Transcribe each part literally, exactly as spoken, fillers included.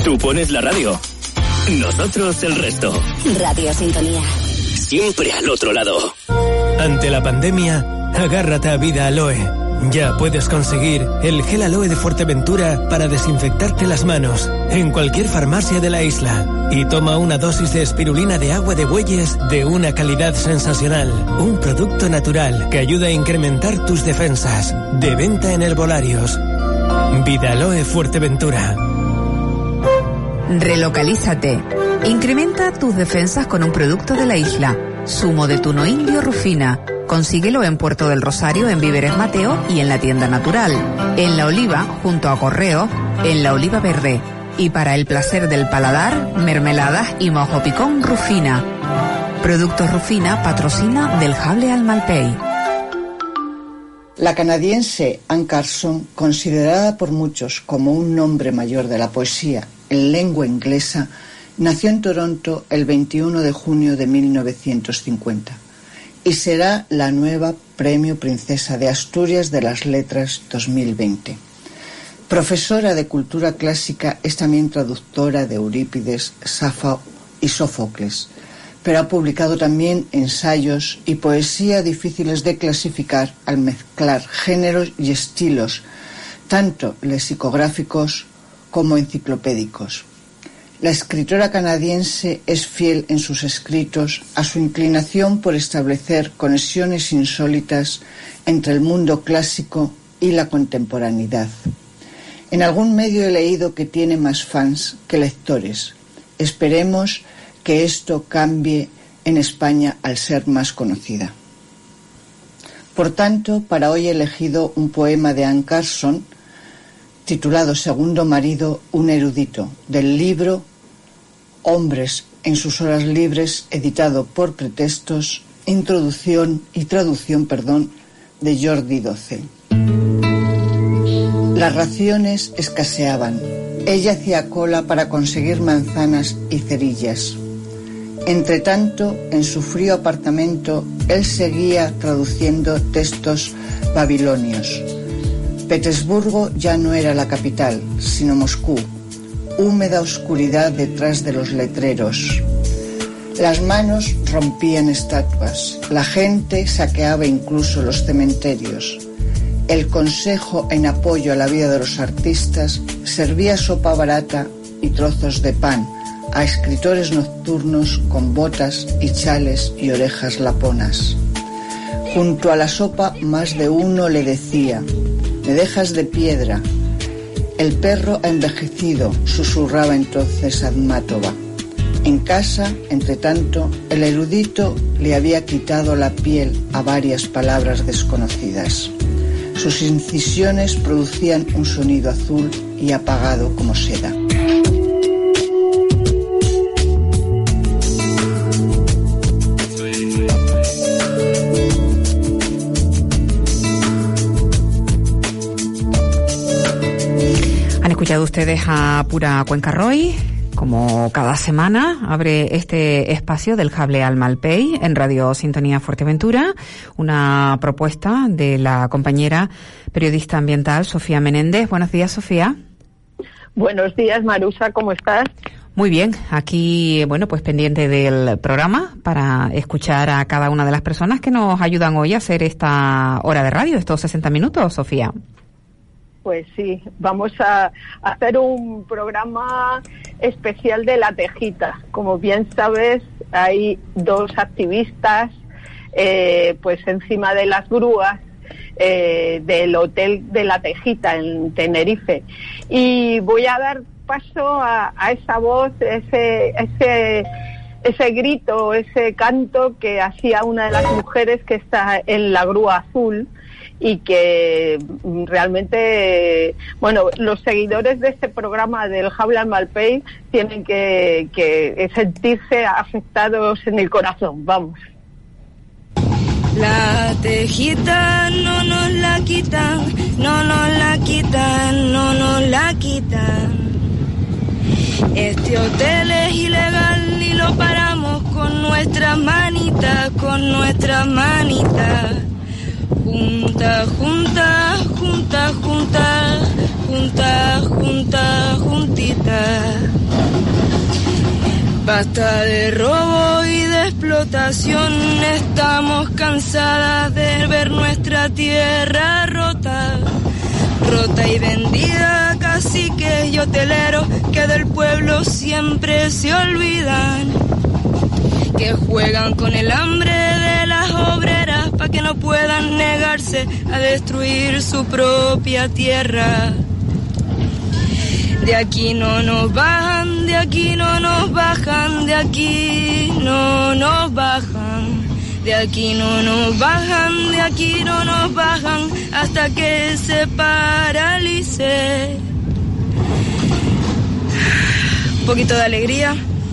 Tú pones la radio. Nosotros el resto. Radio Sintonía. Siempre al otro lado. Ante la pandemia, agárrate a Vida Aloe. Ya puedes conseguir el gel aloe de Fuerteventura para desinfectarte las manos en cualquier farmacia de la isla. Y toma una dosis de espirulina de agua de bueyes de una calidad sensacional. Un producto natural que ayuda a incrementar tus defensas. De venta en herbolarios. Vida Aloe Fuerteventura. Relocalízate. Incrementa tus defensas con un producto de la isla. Zumo de tuno indio Rufina. Consíguelo en Puerto del Rosario, en Víveres Mateo y en la tienda Natural. En La Oliva, junto a Correo, en La Oliva Verde. Y para el placer del paladar, mermeladas y mojo picón Rufina. Productos Rufina patrocina del Hable al Malpey. La canadiense Anne Carson, considerada por muchos como un nombre mayor de la poesía en lengua inglesa, nació en Toronto el veintiuno de junio de mil novecientos cincuenta y será la nueva Premio Princesa de Asturias de las Letras dos mil veinte. Profesora de cultura clásica, es también traductora de Eurípides, Safo y Sófocles, pero ha publicado también ensayos y poesía difíciles de clasificar al mezclar géneros y estilos, tanto lexicográficos como enciclopédicos. La escritora canadiense es fiel en sus escritos a su inclinación por establecer conexiones insólitas entre el mundo clásico y la contemporaneidad. En algún medio he leído que tiene más fans que lectores. Esperemos que esto cambie en España al ser más conocida. Por tanto, para hoy he elegido un poema de Anne Carson titulado Segundo marido, un erudito, del libro Hombres en sus horas libres, editado por Pretextos, introducción y traducción, perdón, de Jordi Doce. Las raciones escaseaban. Ella hacía cola para conseguir manzanas y cerillas. Entretanto, en su frío apartamento, él seguía traduciendo textos babilonios. Petersburgo ya no era la capital, sino Moscú, húmeda oscuridad detrás de los letreros. Las manos rompían estatuas, la gente saqueaba incluso los cementerios. El consejo en apoyo a la vida de los artistas servía sopa barata y trozos de pan a escritores nocturnos con botas y chales y orejas laponas. Junto a la sopa más de uno le decía: «Me dejas de piedra». «El perro ha envejecido», susurraba entonces Admátova. En casa, entre tanto, el erudito le había quitado la piel a varias palabras desconocidas. Sus incisiones producían un sonido azul y apagado como seda. Han escuchado ustedes a Pura Cuenca Roy. Como cada semana, abre este espacio del Hable al Malpey en Radio Sintonía Fuerteventura, una propuesta de la compañera periodista ambiental Sofía Menéndez. Buenos días, Sofía. Buenos días, Marusa, ¿cómo estás? Muy bien, aquí, bueno, pues pendiente del programa para escuchar a cada una de las personas que nos ayudan hoy a hacer esta hora de radio, estos sesenta minutos, Sofía. Pues sí, vamos a hacer un programa especial de La Tejita. Como bien sabes, hay dos activistas eh, pues encima de las grúas eh, del Hotel de La Tejita en Tenerife. Y voy a dar paso a, a esa voz, ese, ese, ese grito, ese canto que hacía una de las mujeres que está en la grúa azul. Y que realmente, bueno, los seguidores de este programa del Hable al Malpey tienen que, que sentirse afectados en el corazón, vamos. La tejita no nos la quitan, no nos la quitan, no nos la quitan. Este hotel es ilegal y lo paramos con nuestras manitas, con nuestras manitas. Junta, junta, junta, junta, junta, junta, juntita. Basta de robo y de explotación, estamos cansadas de ver nuestra tierra rota, rota y vendida, caciques y hoteleros que del pueblo siempre se olvidan, que juegan con el hambre de las obreras para que no puedan negarse a destruir su propia tierra. De aquí no nos bajan, de aquí no nos bajan, de aquí no nos bajan, de aquí no nos bajan, de aquí no nos bajan, hasta que se paralice. Un poquito de alegría.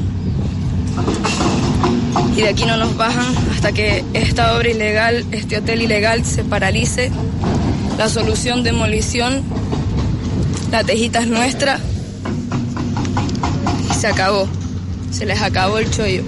Y de aquí no nos bajan hasta que esta obra ilegal, este hotel ilegal se paralice. La solución, demolición. La tejita es nuestra y se acabó, se les acabó el chollo.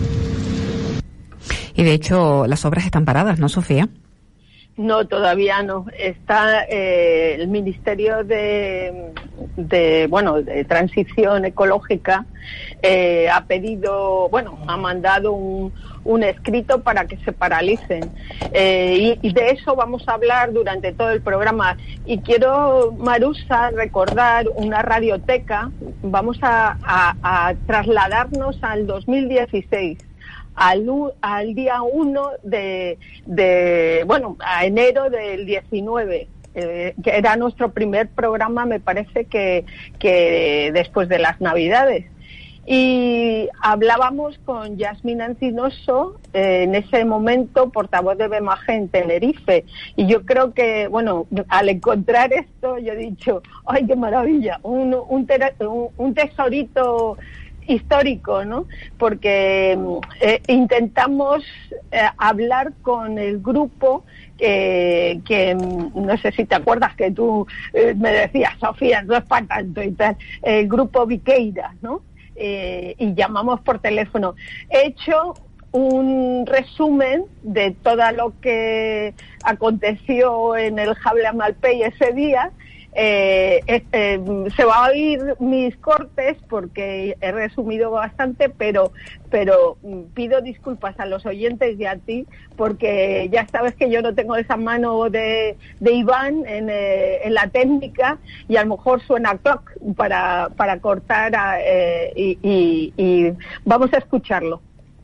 Y de hecho las obras están paradas, ¿no, Sofía? No, todavía no. Está eh, el Ministerio de, de, bueno, de Transición Ecológica eh, ha pedido, bueno, ha mandado un, un escrito para que se paralicen. Eh, y, y de eso vamos a hablar durante todo el programa. Y quiero, Marusa, recordar una radioteca. Vamos a, a, a trasladarnos al dos mil dieciséis. Al, al día uno de, de, bueno, a enero del diecinueve, eh, que era nuestro primer programa, me parece que, que después de las Navidades. Y hablábamos con Yasmina Encinoso, eh, en ese momento portavoz de BEMAGE en Tenerife. Y yo creo que, bueno, al encontrar esto, yo he dicho, ¡ay, qué maravilla! Un, un, ter- un, un tesorito histórico, ¿no? Porque eh, intentamos eh, hablar con el grupo que, que no sé si te acuerdas que tú eh, me decías, Sofía, no es para tanto y tal, el grupo Viqueira, ¿no? Eh, y llamamos por teléfono. He hecho un resumen de todo lo que aconteció en el Jable a Malpey ese día. Eh, eh, eh, se va a oír mis cortes porque he resumido bastante, pero pero pido disculpas a los oyentes y a ti porque ya sabes que yo no tengo esa mano de, de Iván en, eh, en la técnica y a lo mejor suena clock para, para cortar a, eh, y, y, y vamos a escucharlo.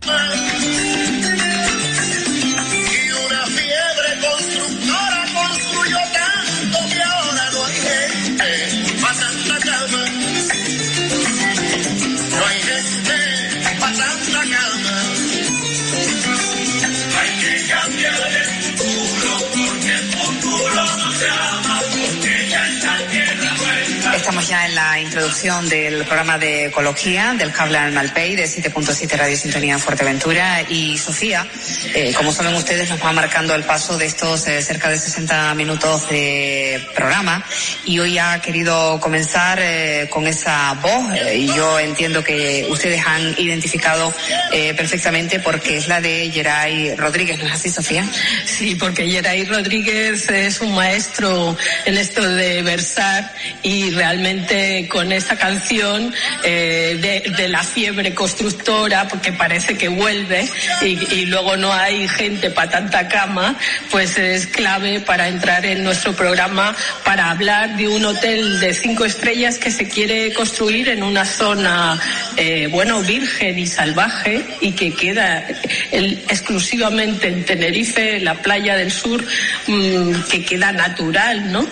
Estamos ya en la introducción del programa de ecología del Cable al Malpey de siete punto siete Radio Sintonía en Fuerteventura. Y Sofía, eh, como saben ustedes, nos va marcando el paso de estos eh, cerca de sesenta minutos de programa y hoy ha querido comenzar eh, con esa voz eh, y yo entiendo que ustedes han identificado eh, perfectamente porque es la de Yeray Rodríguez, ¿no es así, Sofía? Sí, porque Yeray Rodríguez es un maestro en esto de versar y realmente con esa canción eh, de, de la fiebre constructora, porque parece que vuelve y, y luego no hay gente para tanta cama, pues es clave para entrar en nuestro programa para hablar de un hotel de cinco estrellas que se quiere construir en una zona, eh, bueno, virgen y salvaje y que queda el, exclusivamente en Tenerife, la playa del sur, mmm, que queda natural, ¿no?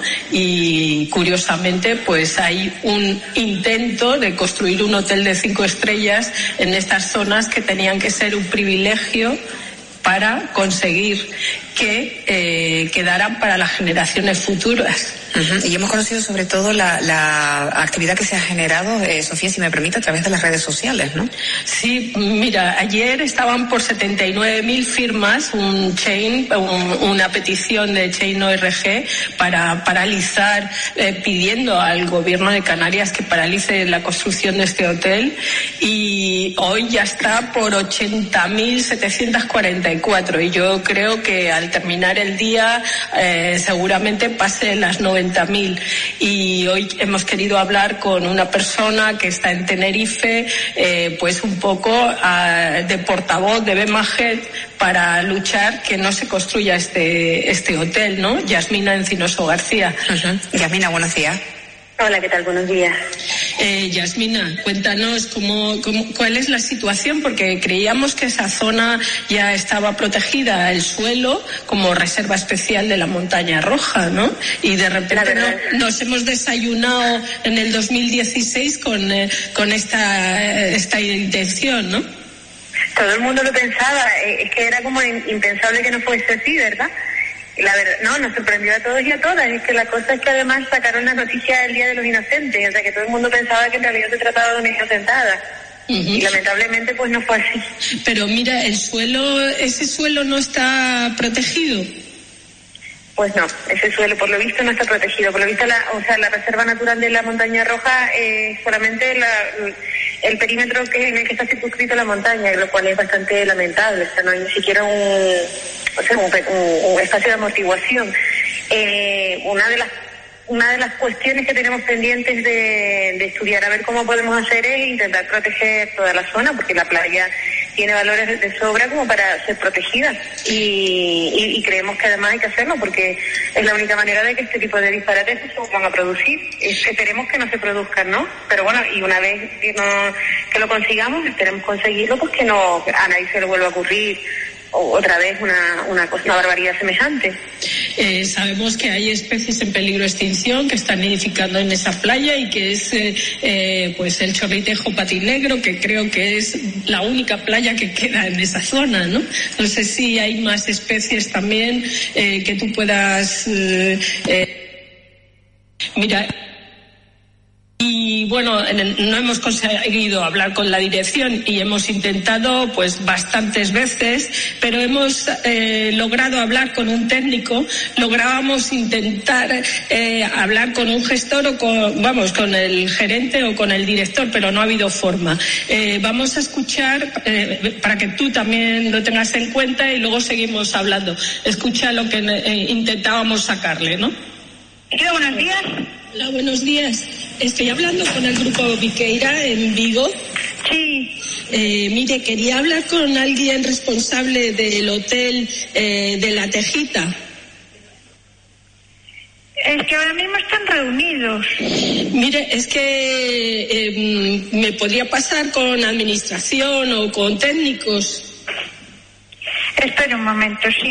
Y curiosamente, pues hay un intento de construir un hotel de cinco estrellas en estas zonas que tenían que ser un privilegio para conseguir que eh, quedaran para las generaciones futuras. Uh-huh. Y hemos conocido sobre todo la, la actividad que se ha generado, eh, Sofía, si me permite, a través de las redes sociales, ¿no? Sí, mira, ayer estaban por setenta y nueve mil firmas un chain, un, una petición de Chain O R G para paralizar, eh, pidiendo al gobierno de Canarias que paralice la construcción de este hotel, y hoy ya está por ochenta mil setecientos cuarenta y cuatro y yo creo que al al terminar el día eh, seguramente pase las noventa mil. Y hoy hemos querido hablar con una persona que está en Tenerife, eh, pues un poco uh, de portavoz de Bemaget para luchar que no se construya este este hotel, ¿no? Yasmina Encinoso García. Uh-huh. Yasmina, buenos días. Hola, ¿qué tal? Buenos días. Eh, Yasmina, cuéntanos cómo, cómo, cuál es la situación, porque creíamos que esa zona ya estaba protegida, el suelo, como reserva especial de la Montaña Roja, ¿no? Y de repente no, nos hemos desayunado en el dos mil dieciséis con, eh, con esta, esta intención, ¿no? Todo el mundo lo pensaba, es que era como impensable que no fuese así, ¿verdad? La verdad, no, nos sorprendió a todos y a todas. Es que la cosa es que además sacaron la noticia del Día de los Inocentes, o sea que todo el mundo pensaba que en realidad se trataba de una inocentada. Uh-huh. Y lamentablemente pues no fue así. Pero mira, el suelo, ese suelo no está protegido. Pues no, ese suelo por lo visto no está protegido. Por lo visto, la, o sea, la reserva natural de la Montaña Roja es solamente la, el perímetro que en el que está circunscrito la montaña, lo cual es bastante lamentable. O sea, no hay ni siquiera un, o sea, un, un, un espacio de amortiguación. Eh, una de las Una de las cuestiones que tenemos pendientes de, de estudiar, a ver cómo podemos hacer, es intentar proteger toda la zona, porque la playa tiene valores de sobra como para ser protegida. Y, y, y creemos que además hay que hacerlo, porque es la única manera de que este tipo de disparates se vuelvan a producir. Esperemos que no se produzcan, ¿no? Pero bueno, y una vez que, no, que lo consigamos, esperemos conseguirlo, pues que no a nadie se le vuelva a ocurrir otra vez una, una, cosa, una barbaridad semejante. Eh, sabemos que hay especies en peligro de extinción que están nidificando en esa playa y que es eh, eh, pues el chorlitejo patinegro, que creo que es la única playa que queda en esa zona, ¿no? No sé si hay más especies también eh, que tú puedas eh, eh, mira. Y bueno, no hemos conseguido hablar con la dirección y hemos intentado pues bastantes veces, pero hemos eh, logrado hablar con un técnico, lográbamos intentar eh, hablar con un gestor o con, vamos, con el gerente o con el director, pero no ha habido forma. Eh, vamos a escuchar, eh, para que tú también lo tengas en cuenta y luego seguimos hablando. Escucha lo que eh, intentábamos sacarle, ¿no? Hola, buenos días. Hola, buenos días. Estoy hablando con el grupo Viqueira en Vigo. Sí. Eh, mire, quería hablar con alguien responsable del hotel eh, de La Tejita. Es que ahora mismo están reunidos. Mire, es que eh, me podría pasar con administración o con técnicos. Espera un momento, sí.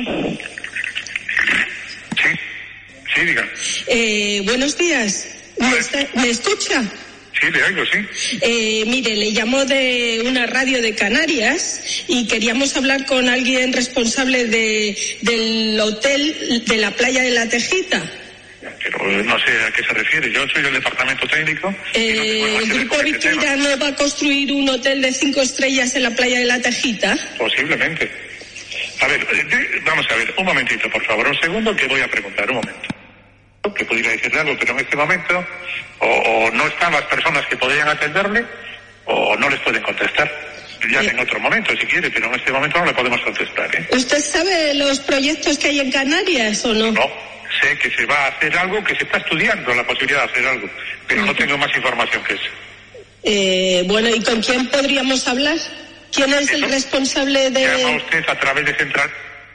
Sí, sí, diga. Eh, buenos días. ¿Me, está, ¿Me escucha? Sí, le oigo, sí. Eh, mire, le llamo de una radio de Canarias y queríamos hablar con alguien responsable de, del hotel de la playa de La Tejita. Pero no sé a qué se refiere. Yo soy del departamento técnico. Eh, no ¿El grupo Viqueira no va a construir un hotel de cinco estrellas en la playa de La Tejita? Posiblemente. A ver, vamos a ver, un momentito, por favor, un segundo, que voy a preguntar, un momento. Que pudiera decirle algo, pero en este momento o, o no están las personas que podrían atenderle o no les pueden contestar. Ya eh. en otro momento, si quiere, pero en este momento no le podemos contestar, ¿eh? ¿Usted sabe los proyectos que hay en Canarias o no? No, sé que se va a hacer algo, que se está estudiando la posibilidad de hacer algo, pero uh-huh. no tengo más información que eso. Eh, bueno, ¿y con quién podríamos hablar? ¿Quién es ¿Eso? el responsable de...? Llama usted a través de Central...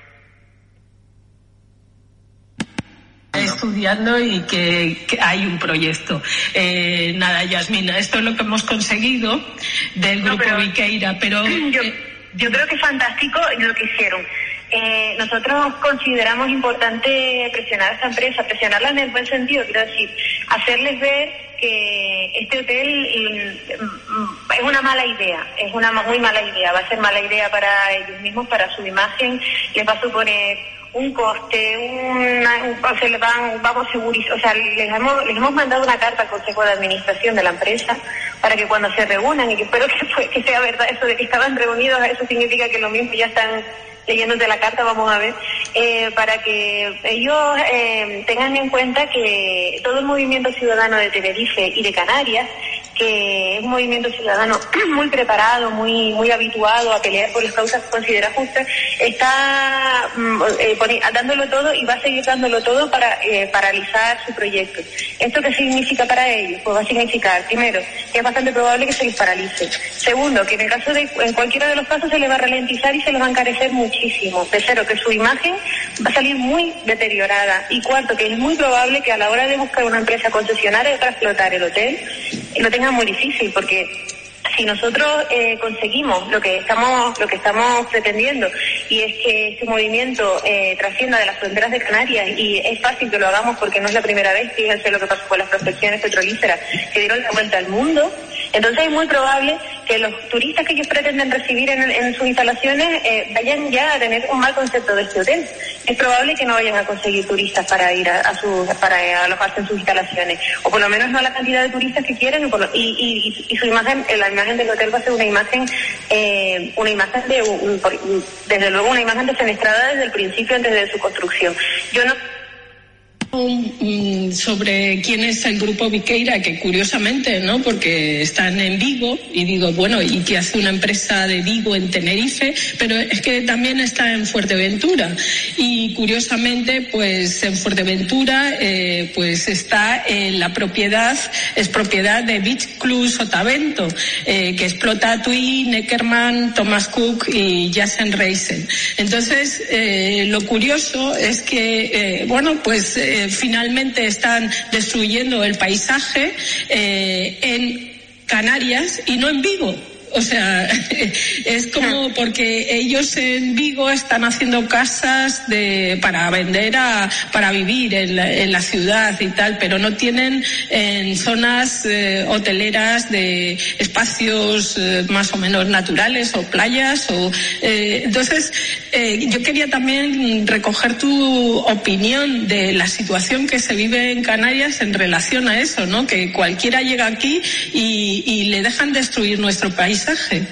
estudiando y que, que hay un proyecto. Eh, nada, Yasmina, esto es lo que hemos conseguido del grupo no, pero, Viqueira, pero... Yo, eh, yo creo que es fantástico lo que hicieron. Eh, nosotros consideramos importante presionar a esta empresa, presionarla en el buen sentido, quiero decir, hacerles ver que este hotel es una mala idea, es una muy mala idea, va a ser mala idea para ellos mismos, para su imagen, les va a suponer un coste, una, un, o sea, le van, vamos segurísimo, o sea, les hemos, les hemos mandado una carta al Consejo de Administración de la empresa para que cuando se reúnan, y que espero que, fue, que sea verdad eso de que estaban reunidos, eso significa que lo mismo ya están leyéndote la carta, vamos a ver, eh, para que ellos eh, tengan en cuenta que todo el movimiento ciudadano de Tenerife y de Canarias, que es un movimiento ciudadano muy preparado, muy muy habituado a pelear por las causas que considera justas, está eh, poni- dándolo todo y va a seguir dándolo todo para eh, paralizar su proyecto. ¿Esto qué significa para ellos? Pues va a significar, primero, que es bastante probable que se les paralice. Segundo, que en el caso de, en cualquiera de los casos se les va a ralentizar y se les va a encarecer muchísimo. Tercero, que su imagen va a salir muy deteriorada. Y cuarto, que es muy probable que a la hora de buscar una empresa concesionaria para explotar el hotel, lo tengan muy difícil, porque si nosotros eh, conseguimos lo que estamos lo que estamos pretendiendo, y es que este movimiento eh, trascienda de las fronteras de Canarias, y es fácil que lo hagamos porque no es la primera vez, fíjense lo que pasó con las prospecciones petrolíferas que dieron la vuelta al mundo, entonces es muy probable que los turistas que ellos pretenden recibir en, en sus instalaciones eh, vayan ya a tener un mal concepto de este hotel. Es probable que no vayan a conseguir turistas para ir a, a sus para alojarse en sus instalaciones, o por lo menos no la cantidad de turistas que quieren, y, por lo, y, y, y su imagen, la imagen del hotel va a ser una imagen eh, una imagen de un, por, desde luego una imagen defenestrada desde el principio, antes de su construcción. Yo no sobre quién es el grupo Viqueira, que curiosamente, ¿no? Porque están en Vigo, y digo, bueno, ¿y qué hace una empresa de Vigo en Tenerife? Pero es que también está en Fuerteventura, y curiosamente, pues en Fuerteventura, eh, pues está en la propiedad, es propiedad de Beach Club Sotavento, eh, que explota Tui, Neckerman, Thomas Cook y Jason Reisen. Entonces, eh, lo curioso es que, eh, bueno, pues eh, finalmente están destruyendo el paisaje eh, en Canarias y no en Vigo. O sea, es como porque ellos en Vigo están haciendo casas de para vender, a para vivir en la, en la ciudad y tal, pero no tienen en zonas eh, hoteleras de espacios eh, más o menos naturales o playas. o eh, Entonces, eh, yo quería también recoger tu opinión de la situación que se vive en Canarias en relación a eso, ¿no? Que cualquiera llega aquí y, y le dejan destruir nuestro país.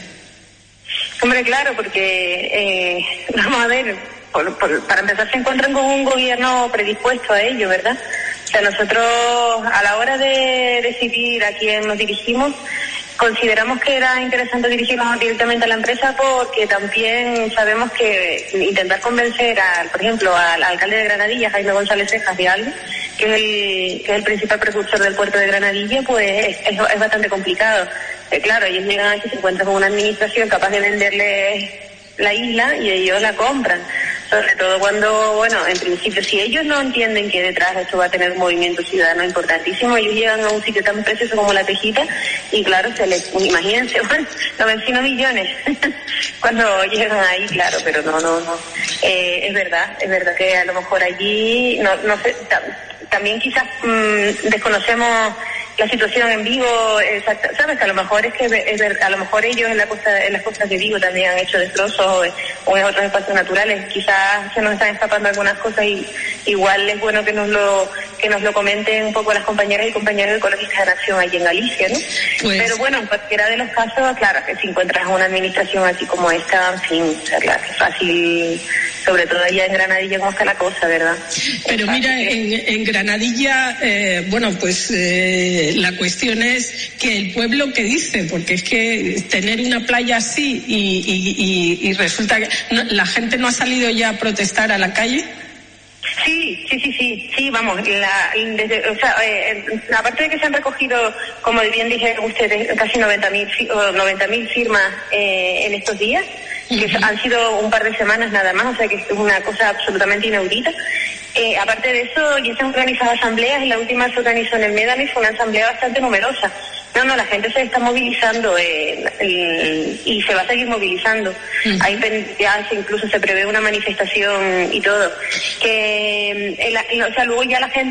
Hombre, claro, porque eh, vamos a ver, por, por, para empezar se encuentran con un gobierno predispuesto a ello, ¿verdad? O sea, nosotros a la hora de decidir a quién nos dirigimos, consideramos que era interesante dirigirnos directamente a la empresa, porque también sabemos que intentar convencer, al, por ejemplo, al alcalde de Granadilla, Jaime González Cejas de Algo, que es el, que es el principal precursor del puerto de Granadilla, pues es, es, es bastante complicado. Eh, claro, ellos llegan aquí, se encuentran con una administración capaz de venderles la isla y ellos la compran. Sobre todo cuando, bueno, en principio, si ellos no entienden que detrás de esto va a tener un movimiento ciudadano importantísimo, ellos llegan a un sitio tan precioso como La Tejita y claro, se les, imagínense, bueno, noventa millones cuando llegan ahí, claro, pero no, no, no. Eh, es verdad, es verdad que a lo mejor allí, no, no sé, también quizás mmm, desconocemos la situación en Vigo, exacta, sabes que a lo mejor es que es ver, a lo mejor ellos en la costa, en las costas de Vigo también han hecho destrozos, o, o en otros espacios naturales, quizás se nos están escapando algunas cosas, y igual es bueno que nos lo que nos lo comenten un poco las compañeras y compañeros ecologistas de Acción allí en Galicia, ¿no? Pues... Pero bueno, en cualquiera de los casos, claro, que si encuentras una administración así como esta, en fin, o sea, claro, que es fácil, sobre todo allá en Granadilla, cómo está la cosa, ¿verdad? Pero mira, en, en Granadilla, eh, bueno, pues eh, la cuestión es que el pueblo que dice, porque es que tener una playa así y, y, y, y resulta que no, la gente no ha salido ya a protestar a la calle. Sí, sí, sí, sí, sí, vamos, la, desde, o sea, eh, aparte de que se han recogido, como bien dijeron ustedes, casi noventa mil firmas eh, en estos días, que uh-huh. han sido un par de semanas nada más, o sea que es una cosa absolutamente inaudita. Eh, aparte de eso, ya se han organizado asambleas, y la última se organizó en el Médano y fue una asamblea bastante numerosa. No, no, la gente se está movilizando eh, el, y se va a seguir movilizando. Uh-huh. Hay, ya se, incluso se prevé una manifestación y todo. Que, el, o sea, luego ya la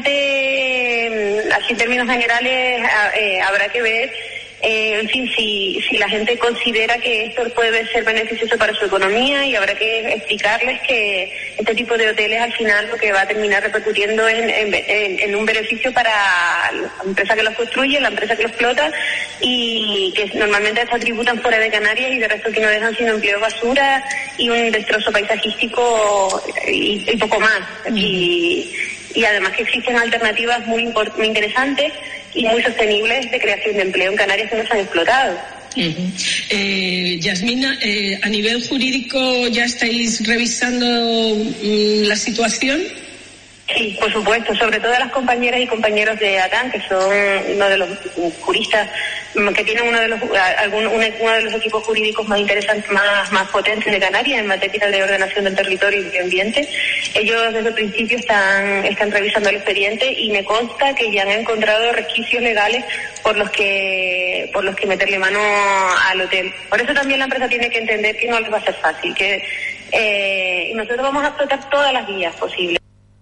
gente, así en términos generales, eh, habrá que ver. Eh, en fin, si, si la gente considera que esto puede ser beneficioso para su economía, y habrá que explicarles que este tipo de hoteles al final lo que va a terminar repercutiendo en, en, en, en un beneficio para la empresa que los construye, la empresa que los explota, y que normalmente estas tributan fuera de Canarias, y de resto que no dejan sino empleo basura y un destrozo paisajístico y, y poco más. Mm. Y, y además que existen alternativas muy, muy interesantes y muy sostenibles de creación de empleo en Canarias que no se han explotado. Uh-huh. Eh, Yasmina, eh, a nivel jurídico ya estáis revisando um, la situación. Sí, por supuesto, sobre todo las compañeras y compañeros de ATAN, que son uno de los juristas que tienen uno de los algún, uno de los equipos jurídicos más interesantes, más, más potentes de Canarias en materia de ordenación del territorio y medio ambiente. Ellos desde el principio están, están revisando el expediente y me consta que ya han encontrado resquicios legales por los que por los que meterle mano al hotel. Por eso también la empresa tiene que entender que no les va a ser fácil, que eh, nosotros vamos a explotar todas las vías posibles.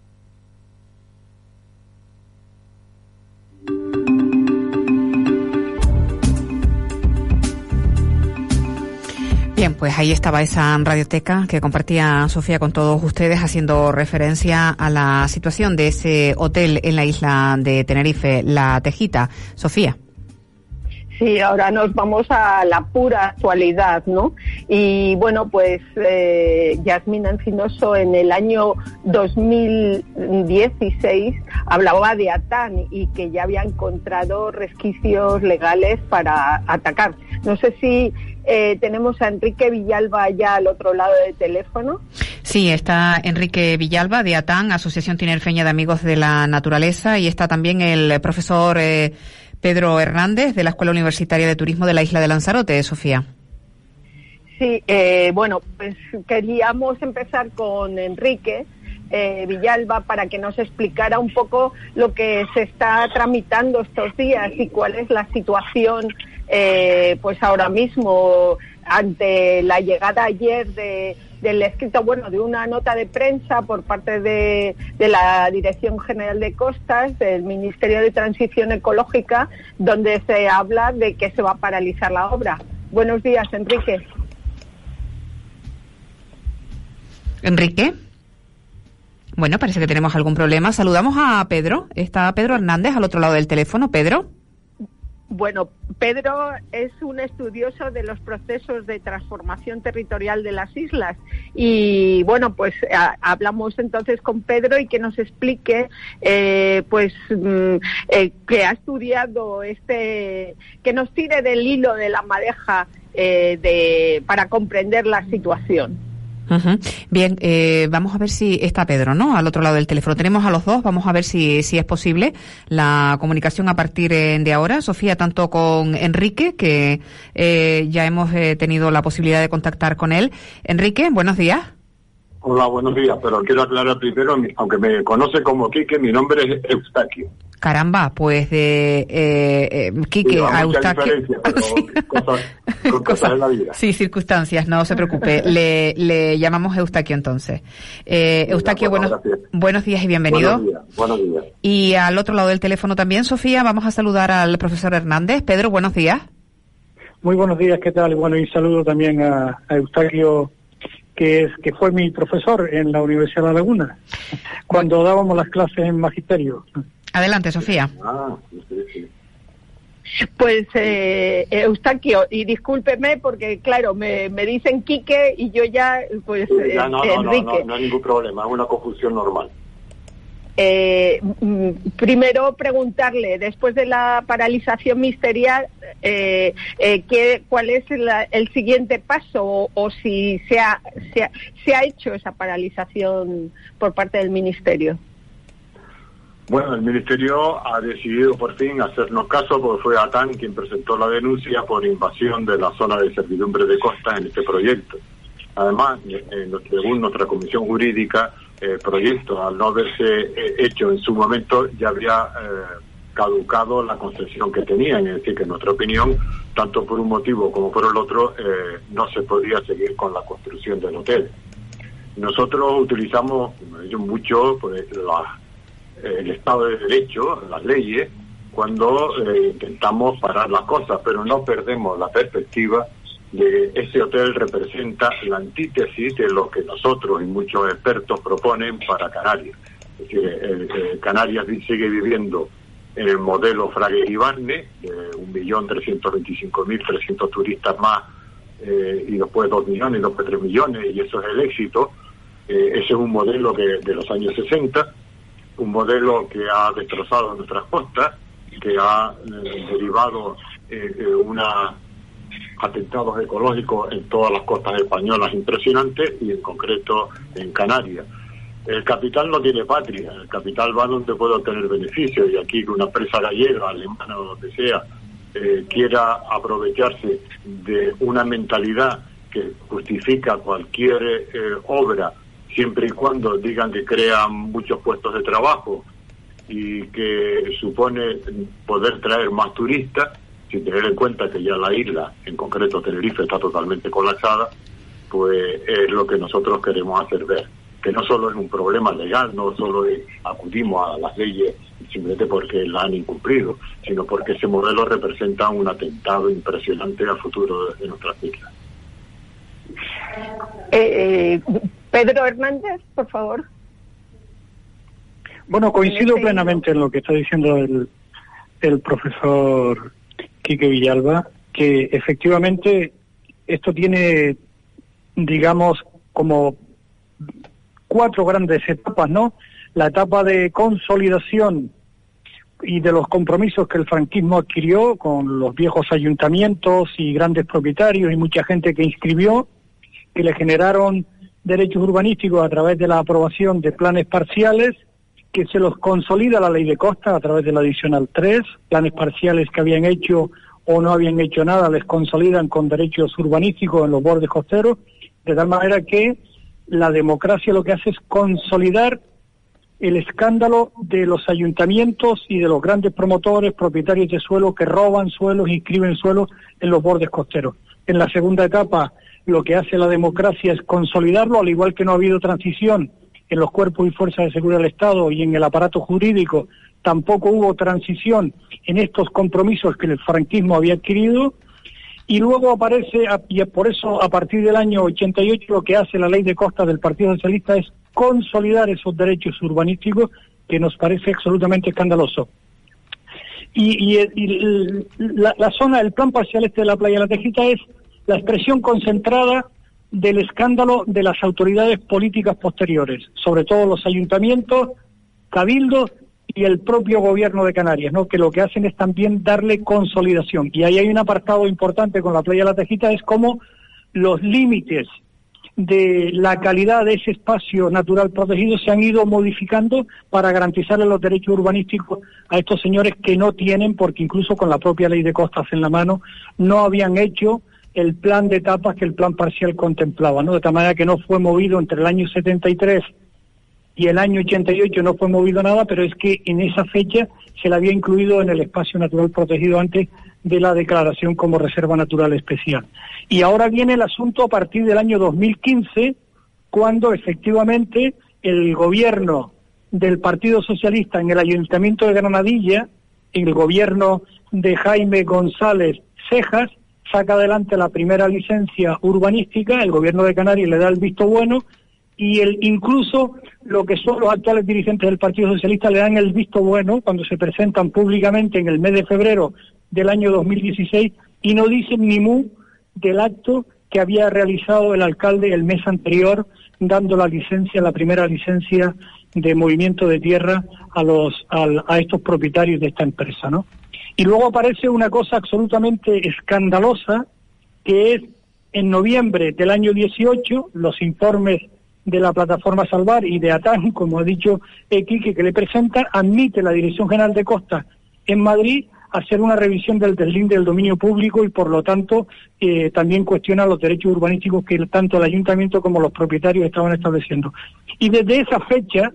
Bien, pues ahí estaba esa radioteca que compartía Sofía con todos ustedes, haciendo referencia a la situación de ese hotel en la isla de Tenerife, La Tejita. Sofía. Sí, ahora nos vamos a la pura actualidad, ¿no? Y bueno, pues eh, Yasmina Encinoso en el año dos mil dieciséis hablaba de ATAN y que ya había encontrado resquicios legales para atacar. No sé si eh, tenemos a Enrique Villalba ya al otro lado del teléfono. Sí, está Enrique Villalba de ATAN, Asociación Tinerfeña de Amigos de la Naturaleza, y está también el profesor eh, Pedro Hernández, de la Escuela Universitaria de Turismo de la isla de Lanzarote. Sofía. Sí, eh, bueno, pues queríamos empezar con Enrique eh, Villalba para que nos explicara un poco lo que se está tramitando estos días y cuál es la situación eh, pues ahora mismo ante la llegada ayer de del escrito, bueno, de una nota de prensa por parte de, de la Dirección General de Costas, del Ministerio de Transición Ecológica, donde se habla de que se va a paralizar la obra. Buenos días, Enrique. Enrique. Bueno, parece que tenemos algún problema. Saludamos a Pedro. Está Pedro Hernández al otro lado del teléfono. Pedro. Bueno, Pedro es un estudioso de los procesos de transformación territorial de las islas y bueno, pues a, hablamos entonces con Pedro y que nos explique eh, pues mm, eh, que ha estudiado este, que nos tire del hilo de la madeja eh, de para comprender la situación. Uh-huh. Bien, eh, vamos a ver si está Pedro, ¿no? Al otro lado del teléfono. Tenemos a los dos, vamos a ver si, si es posible la comunicación a partir de ahora. Sofía, tanto con Enrique, que eh, ya hemos eh, tenido la posibilidad de contactar con él. Enrique, buenos días. Hola, buenos días, pero quiero aclarar primero, aunque me conoce como Quique, mi nombre es Eustaquio. Caramba, pues de eh, eh, Quique sí, a Eustaquio. Pero sí. Cosas, cosas, cosas de la vida. Sí, circunstancias, no se preocupe. le, le llamamos Eustaquio entonces. Eh, Eustaquio, bueno, buenos, buenos días y bienvenido. Buenos días, buenos días. Y al otro lado del teléfono también, Sofía, vamos a saludar al profesor Hernández. Pedro, buenos días. Muy buenos días, ¿qué tal? Bueno, y saludo también a, a Eustaquio, que es que fue mi profesor en la Universidad de La Laguna, cuando dábamos las clases en magisterio. Adelante, Sofía. Ah, sí, sí. Pues eh, Eustaquio, y discúlpeme porque claro, me, me dicen Quique y yo ya, pues sí, ya, no, eh, no, Enrique. No, no, no hay ningún problema, es una confusión normal. Eh, primero preguntarle, después de la paralización ministerial, eh, eh, ¿qué, ¿cuál es la, el siguiente paso o, o si se ha, se, ha, se ha hecho esa paralización por parte del Ministerio? Bueno, el Ministerio ha decidido por fin hacernos caso porque fue ATAN quien presentó la denuncia por invasión de la zona de servidumbre de costas en este proyecto. Además, eh, según nuestra comisión jurídica, el proyecto, al no haberse eh, hecho en su momento, ya había eh, caducado la concesión que tenían. Es decir, que en nuestra opinión, tanto por un motivo como por el otro, eh, no se podía seguir con la construcción del hotel. Nosotros utilizamos mucho pues, la, eh, el Estado de Derecho, las leyes, cuando eh, intentamos parar las cosas, pero no perdemos la perspectiva de ese hotel representa la antítesis de lo que nosotros y muchos expertos proponen para Canarias. Es decir, eh, eh, Canarias sigue viviendo en el modelo Fraguer y Barne, de un millón trescientos veinticinco mil trescientos turistas más, eh, y después dos millones, y después tres millones, y eso es el éxito. Eh, ese es un modelo que de los años sesenta, un modelo que ha destrozado nuestras costas, que que ha eh, derivado eh, eh, una atentados ecológicos en todas las costas españolas impresionantes y en concreto en Canarias. El capital no tiene patria, el capital va donde puede obtener beneficios, y aquí que una empresa gallega, alemana o lo que sea eh, quiera aprovecharse de una mentalidad que justifica cualquier eh, obra siempre y cuando digan que crean muchos puestos de trabajo y que supone poder traer más turistas, sin tener en cuenta que ya la isla, en concreto Tenerife, está totalmente colapsada, pues es lo que nosotros queremos hacer ver. Que no solo es un problema legal, no solo es, acudimos a las leyes simplemente porque la han incumplido, sino porque ese modelo representa un atentado impresionante al futuro de, de nuestras islas. Eh, eh, Pedro Hernández, por favor. Bueno, coincido plenamente en lo que está diciendo el, el profesor Quique Villalba, que efectivamente esto tiene, digamos, como cuatro grandes etapas, ¿no? La etapa de consolidación y de los compromisos que el franquismo adquirió con los viejos ayuntamientos y grandes propietarios y mucha gente que inscribió, que le generaron derechos urbanísticos a través de la aprobación de planes parciales, que se los consolida la ley de costas a través de la adicional tres, planes parciales que habían hecho o no habían hecho nada, les consolidan con derechos urbanísticos en los bordes costeros, de tal manera que la democracia lo que hace es consolidar el escándalo de los ayuntamientos y de los grandes promotores, propietarios de suelo que roban suelos, inscriben suelos en los bordes costeros. En la segunda etapa, lo que hace la democracia es consolidarlo, al igual que no ha habido transición en los cuerpos y fuerzas de seguridad del Estado y en el aparato jurídico, tampoco hubo transición en estos compromisos que el franquismo había adquirido. Y luego aparece, y por eso a partir del año ochenta y ocho lo que hace la ley de costas del Partido Socialista es consolidar esos derechos urbanísticos, que nos parece absolutamente escandaloso. Y, y, y la, la zona, el plan parcial este de la Playa de la Tejita es la expresión concentrada del escándalo de las autoridades políticas posteriores, sobre todo los ayuntamientos, cabildos y el propio gobierno de Canarias, ¿no? Que lo que hacen es también darle consolidación. Y ahí hay un apartado importante con la Playa de la Tejita, es cómo los límites de la calidad de ese espacio natural protegido se han ido modificando para garantizarle los derechos urbanísticos a estos señores que no tienen, porque incluso con la propia ley de costas en la mano, no habían hecho el plan de etapas que el plan parcial contemplaba, ¿no? De tal manera que no fue movido entre el año setenta y tres y el año ochenta y ocho, no fue movido nada, pero es que en esa fecha se la había incluido en el espacio natural protegido antes de la declaración como reserva natural especial. Y ahora viene el asunto a partir del año dos mil quince, cuando efectivamente el gobierno del Partido Socialista en el Ayuntamiento de Granadilla, en el gobierno de Jaime González Cejas, saca adelante la primera licencia urbanística, el gobierno de Canarias le da el visto bueno, y el incluso lo que son los actuales dirigentes del Partido Socialista le dan el visto bueno cuando se presentan públicamente en el mes de febrero del año dos mil dieciséis y no dicen ni mu del acto que había realizado el alcalde el mes anterior, dando la licencia, la primera licencia de movimiento de tierra a los a, a estos propietarios de esta empresa, ¿no? Y luego aparece una cosa absolutamente escandalosa, que es en noviembre del año dieciocho, los informes de la plataforma Salvar y de ATAN, como ha dicho Quique, que le presentan, admite la Dirección General de Costas en Madrid hacer una revisión del deslinde del dominio público y por lo tanto eh, también cuestiona los derechos urbanísticos que tanto el ayuntamiento como los propietarios estaban estableciendo. Y desde esa fecha,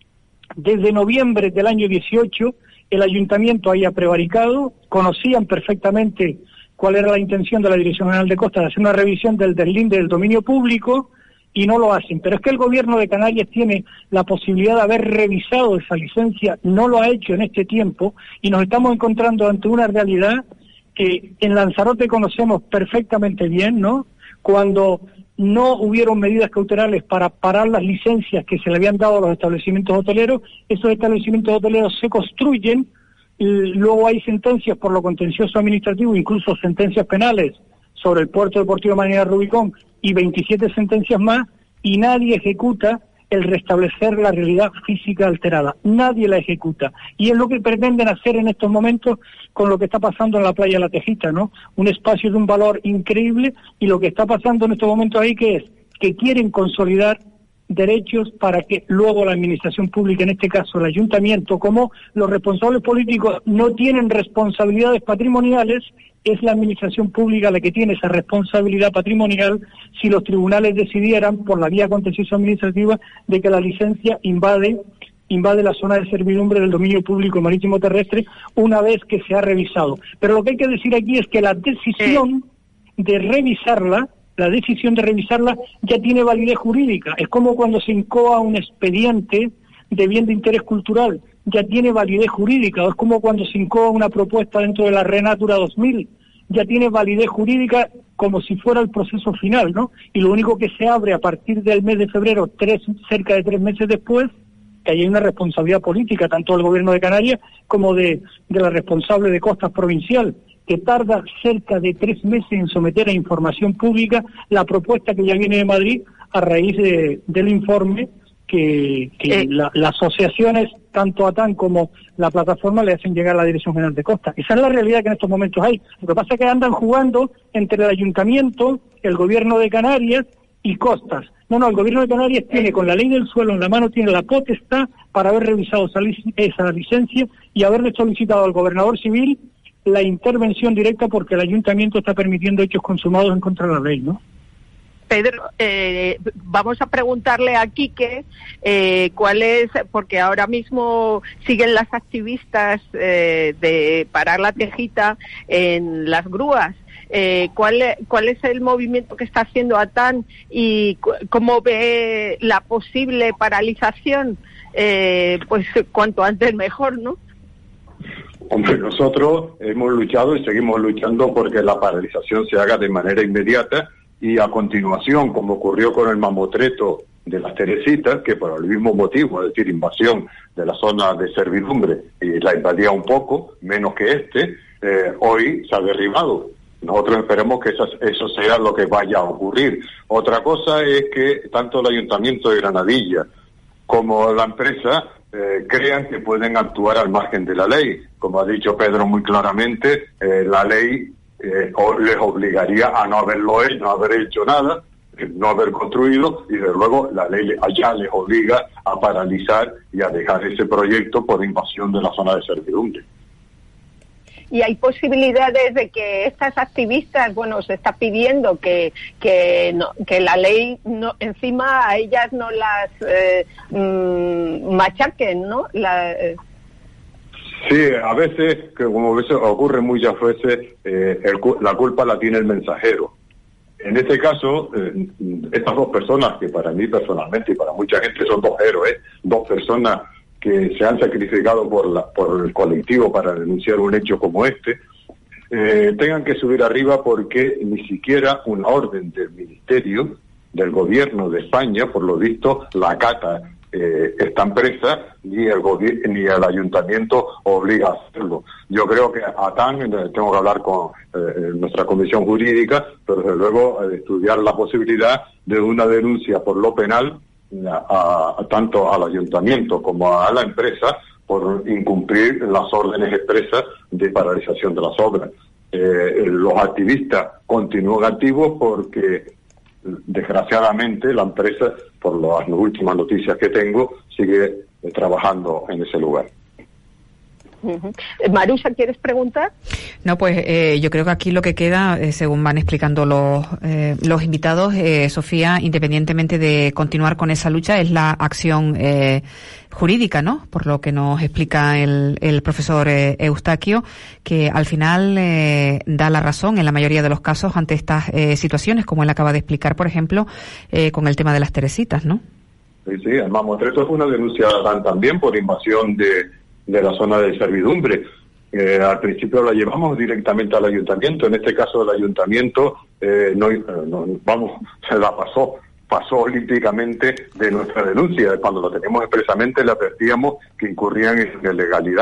desde noviembre del año dieciocho, el ayuntamiento había prevaricado, conocían perfectamente cuál era la intención de la Dirección General de Costas de hacer una revisión del deslinde del dominio público y no lo hacen. Pero es que el gobierno de Canarias tiene la posibilidad de haber revisado esa licencia, no lo ha hecho en este tiempo y nos estamos encontrando ante una realidad que en Lanzarote conocemos perfectamente bien, ¿no? Cuando no hubieron medidas cautelares para parar las licencias que se le habían dado a los establecimientos hoteleros, esos establecimientos hoteleros se construyen, y luego hay sentencias por lo contencioso administrativo, incluso sentencias penales sobre el puerto deportivo Marina Rubicón y veintisiete sentencias más, y nadie ejecuta el restablecer la realidad física alterada. Nadie la ejecuta. Y es lo que pretenden hacer en estos momentos con lo que está pasando en la playa La Tejita, ¿no? Un espacio de un valor increíble, y lo que está pasando en estos momentos ahí, que es que quieren consolidar derechos para que luego la administración pública, en este caso el ayuntamiento, como los responsables políticos no tienen responsabilidades patrimoniales, es la administración pública la que tiene esa responsabilidad patrimonial si los tribunales decidieran, por la vía contencioso administrativa, de que la licencia invade invade la zona de servidumbre del dominio público marítimo terrestre una vez que se ha revisado. Pero lo que hay que decir aquí es que la decisión de revisarla, la decisión de revisarla ya tiene validez jurídica. Es como cuando se incoa un expediente de bien de interés cultural, ya tiene validez jurídica. O es como cuando se incoa una propuesta dentro de la Red Natura dos mil, ya tiene validez jurídica como si fuera el proceso final, ¿no? Y lo único que se abre a partir del mes de febrero, tres, cerca de tres meses después, que hay una responsabilidad política, tanto del Gobierno de Canarias como de, de la responsable de Costas Provincial, que tarda cerca de tres meses en someter a información pública la propuesta que ya viene de Madrid a raíz de, del informe que, que eh. la, las asociaciones, tanto ATAN como la plataforma, le hacen llegar a la Dirección General de Costas. Esa es la realidad que en estos momentos hay. Lo que pasa es que andan jugando entre el Ayuntamiento, el Gobierno de Canarias y Costas. No, no, el Gobierno de Canarias tiene, con la ley del suelo en la mano, tiene la potestad para haber revisado esa, lic- esa licencia y haberle solicitado al gobernador civil la intervención directa, porque el ayuntamiento está permitiendo hechos consumados en contra de la ley, ¿no? Pedro, eh, vamos a preguntarle a Quique eh, cuál es, porque ahora mismo siguen las activistas eh, de parar la tejita en las grúas. Eh, ¿cuál, ¿Cuál es el movimiento que está haciendo ATAN y cu- cómo ve la posible paralización? Eh, pues cuanto antes mejor, ¿no? Hombre, nosotros hemos luchado y seguimos luchando porque la paralización se haga de manera inmediata y a continuación, como ocurrió con el mamotreto de las Teresitas, que por el mismo motivo, es decir, invasión de la zona de servidumbre, y la invadía un poco, menos que este, eh, hoy se ha derribado. Nosotros esperemos que eso, eso sea lo que vaya a ocurrir. Otra cosa es que tanto el Ayuntamiento de Granadilla como la empresa eh, crean que pueden actuar al margen de la ley. Como ha dicho Pedro muy claramente, eh, la ley eh, o les obligaría a no haberlo hecho, no haber hecho nada, eh, no haber construido, y desde luego la ley allá les obliga a paralizar y a dejar ese proyecto por invasión de la zona de servidumbre. Y hay posibilidades de que estas activistas, bueno, se está pidiendo que que no, que la ley no, encima a ellas no las eh, mmm, machaquen, ¿no? La, eh... Sí, a veces, que como veces ocurre muchas veces, eh, el, la culpa la tiene el mensajero. En este caso, eh, estas dos personas, que para mí personalmente y para mucha gente son dos héroes, dos personas que se han sacrificado por la, por el colectivo para denunciar un hecho como este, eh, tengan que subir arriba porque ni siquiera una orden del Ministerio, del Gobierno de España, por lo visto, la acata eh, esta empresa, ni el gobi- ni el Ayuntamiento obliga a hacerlo. Yo creo que ATAN, eh, tengo que hablar con eh, nuestra comisión jurídica, pero desde luego eh, estudiar la posibilidad de una denuncia por lo penal A, a, tanto al ayuntamiento como a la empresa por incumplir las órdenes expresas de paralización de las obras. Eh, los activistas continúan activos porque, desgraciadamente, la empresa, por las últimas noticias que tengo, sigue eh, trabajando en ese lugar. Uh-huh. Marusa, ¿quieres preguntar? No, pues eh, yo creo que aquí lo que queda, eh, según van explicando los eh, los invitados, eh, Sofía, independientemente de continuar con esa lucha, es la acción eh, jurídica, ¿no? Por lo que nos explica el, el profesor eh, Eustaquio, que al final eh, da la razón en la mayoría de los casos ante estas eh, situaciones, como él acaba de explicar, por ejemplo, eh, con el tema de las Teresitas, ¿no? Sí, sí, el mamotreto es una denuncia también por invasión de de la zona de servidumbre. Eh, al principio la llevamos directamente al ayuntamiento, en este caso el ayuntamiento eh, no, no, vamos, se la pasó, pasó olímpicamente de nuestra denuncia. Cuando lo teníamos expresamente le advertíamos que incurrían en ilegalidad.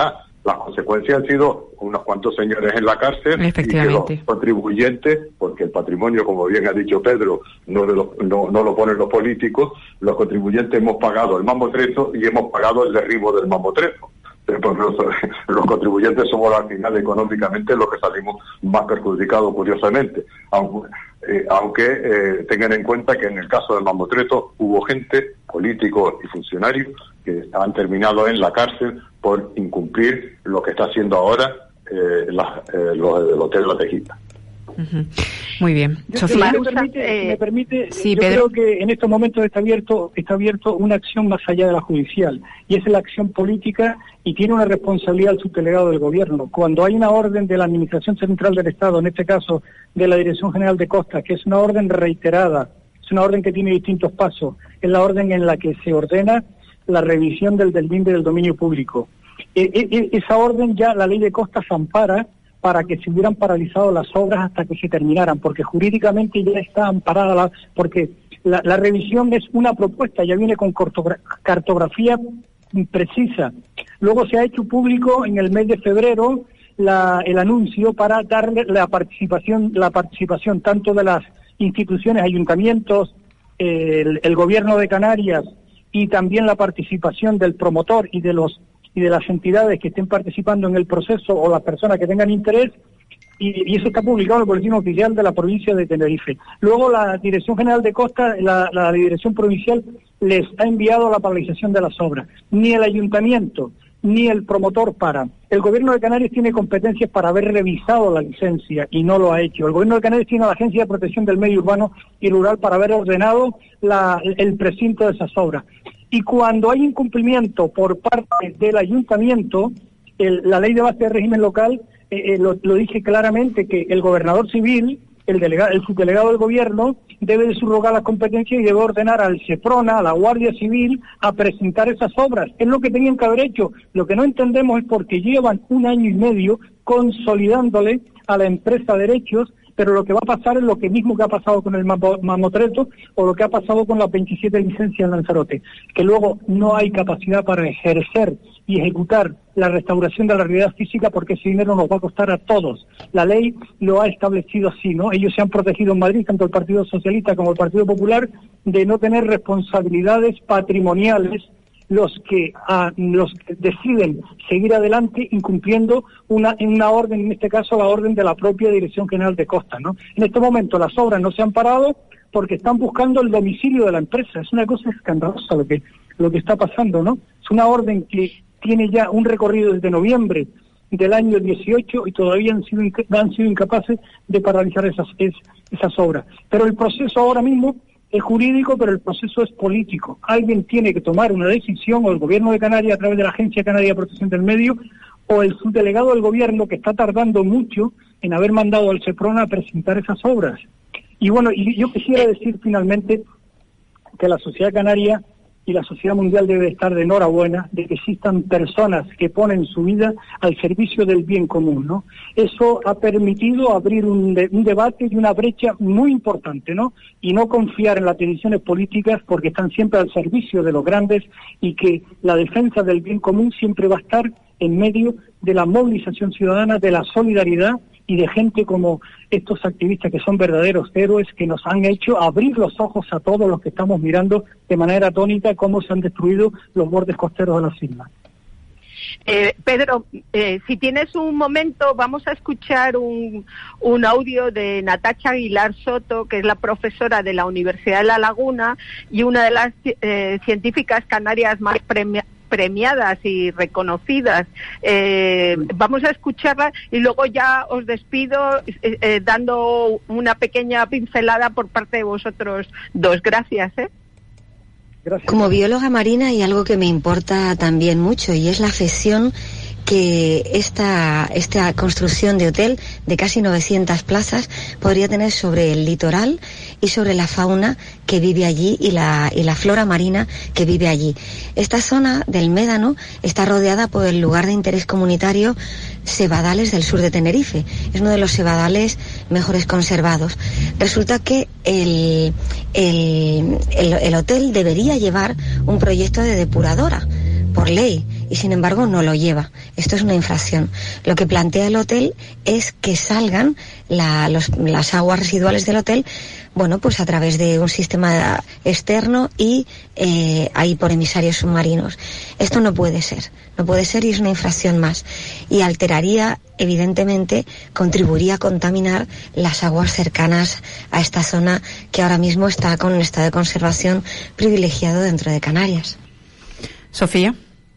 Las consecuencias han sido unos cuantos señores en la cárcel y que los contribuyentes, porque el patrimonio, como bien ha dicho Pedro, no, de los, no, no lo ponen los políticos, los contribuyentes hemos pagado el mamotreto y hemos pagado el derribo del mamotreto. Pues los, los contribuyentes somos al final económicamente los que salimos más perjudicados, curiosamente, aunque, eh, aunque eh, tengan en cuenta que en el caso del mamotreto hubo gente, políticos y funcionarios, que han terminado en la cárcel por incumplir lo que está haciendo ahora eh, la, eh, lo del Hotel La Tejita. Uh-huh. Muy bien. Yo, Sofía. Si me permite, si me permite sí, yo Pedro. creo que en estos momentos está abierto, está abierto una acción más allá de la judicial, y es la acción política, y tiene una responsabilidad el subdelegado del gobierno. Cuando hay una orden de la Administración Central del Estado, en este caso de la Dirección General de Costas, que es una orden reiterada, es una orden que tiene distintos pasos, es la orden en la que se ordena la revisión del deslinde del dominio público. E, e, esa orden ya la ley de costas ampara para que se hubieran paralizado las obras hasta que se terminaran, porque jurídicamente ya está amparada, la, porque la, la revisión es una propuesta, ya viene con cartografía precisa. Luego se ha hecho público en el mes de febrero la, el anuncio para darle la participación, la participación tanto de las instituciones, ayuntamientos, el, el gobierno de Canarias, y también la participación del promotor y de los y de las entidades que estén participando en el proceso o las personas que tengan interés, y, y eso está publicado en el Boletín Oficial de la provincia de Tenerife. Luego la Dirección General de Costas, la, la Dirección Provincial, les ha enviado la paralización de las obras. Ni el ayuntamiento ni el promotor paran. El Gobierno de Canarias tiene competencias para haber revisado la licencia y no lo ha hecho. El Gobierno de Canarias tiene a la Agencia de Protección del Medio Urbano y Rural para haber ordenado la, el precinto de esas obras. Y cuando hay incumplimiento por parte del ayuntamiento, el, la ley de base de régimen local eh, eh, lo, lo dice claramente, que el gobernador civil, el delegado, el subdelegado del gobierno, debe de subrogar las competencias y debe ordenar al SEPRONA, a la Guardia Civil, a presentar esas obras. Es lo que tenían que haber hecho. Lo que no entendemos es porque llevan un año y medio consolidándole a la empresa derechos, pero lo que va a pasar es lo que mismo que ha pasado con el mamotreto o lo que ha pasado con las veintisiete licencias en Lanzarote, que luego no hay capacidad para ejercer y ejecutar la restauración de la realidad física, porque ese dinero nos va a costar a todos. La ley lo ha establecido así, ¿no? Ellos se han protegido en Madrid, tanto el Partido Socialista como el Partido Popular, de no tener responsabilidades patrimoniales los que a, los que deciden seguir adelante incumpliendo una una orden, en este caso la orden de la propia Dirección General de Costas, ¿no? En este momento las obras no se han parado porque están buscando el domicilio de la empresa. Es una cosa escandalosa lo que lo que está pasando, ¿no? Es una orden que tiene ya un recorrido desde noviembre del año dieciocho y todavía han sido han sido incapaces de paralizar esas es, esas obras. Pero el proceso ahora mismo es jurídico, pero el proceso es político. Alguien tiene que tomar una decisión, o el Gobierno de Canarias a través de la Agencia Canaria de Protección del Medio, o el subdelegado del Gobierno, que está tardando mucho en haber mandado al SEPRONA a presentar esas obras. Y bueno, y yo quisiera decir finalmente que la sociedad canaria y la sociedad mundial debe estar de enhorabuena de que existan personas que ponen su vida al servicio del bien común, ¿no? Eso ha permitido abrir un, de, un debate y una brecha muy importante, ¿no? Y no confiar en las decisiones políticas, porque están siempre al servicio de los grandes, y que la defensa del bien común siempre va a estar en medio de la movilización ciudadana, de la solidaridad y de gente como estos activistas que son verdaderos héroes, que nos han hecho abrir los ojos a todos los que estamos mirando de manera atónita cómo se han destruido los bordes costeros de las islas. Eh, Pedro, eh, si tienes un momento, vamos a escuchar un, un audio de Natacha Aguilar Soto, que es la profesora de la Universidad de La Laguna y una de las eh, científicas canarias más premiadas premiadas y reconocidas. Eh, vamos a escucharla y luego ya os despido eh, eh, dando una pequeña pincelada por parte de vosotros dos. Gracias, ¿eh? Gracias. Como bióloga marina hay algo que me importa también mucho, y es la afección que esta, esta construcción de hotel de casi novecientas plazas podría tener sobre el litoral y sobre la fauna que vive allí y la, y la flora marina que vive allí. Esta zona del Médano está rodeada por el lugar de interés comunitario Cebadales del sur de Tenerife. Es uno de los cebadales mejores conservados. Resulta que el, el, el, el hotel debería llevar un proyecto de depuradora por ley, y sin embargo no lo lleva. Esto es una infracción. Lo que plantea el hotel es que salgan la, los, las aguas residuales del hotel, bueno, pues a través de un sistema externo y eh, ahí por emisarios submarinos. Esto no puede ser, no puede ser y es una infracción más. Y alteraría, evidentemente, contribuiría a contaminar las aguas cercanas a esta zona que ahora mismo está con un estado de conservación privilegiado dentro de Canarias. Sofía.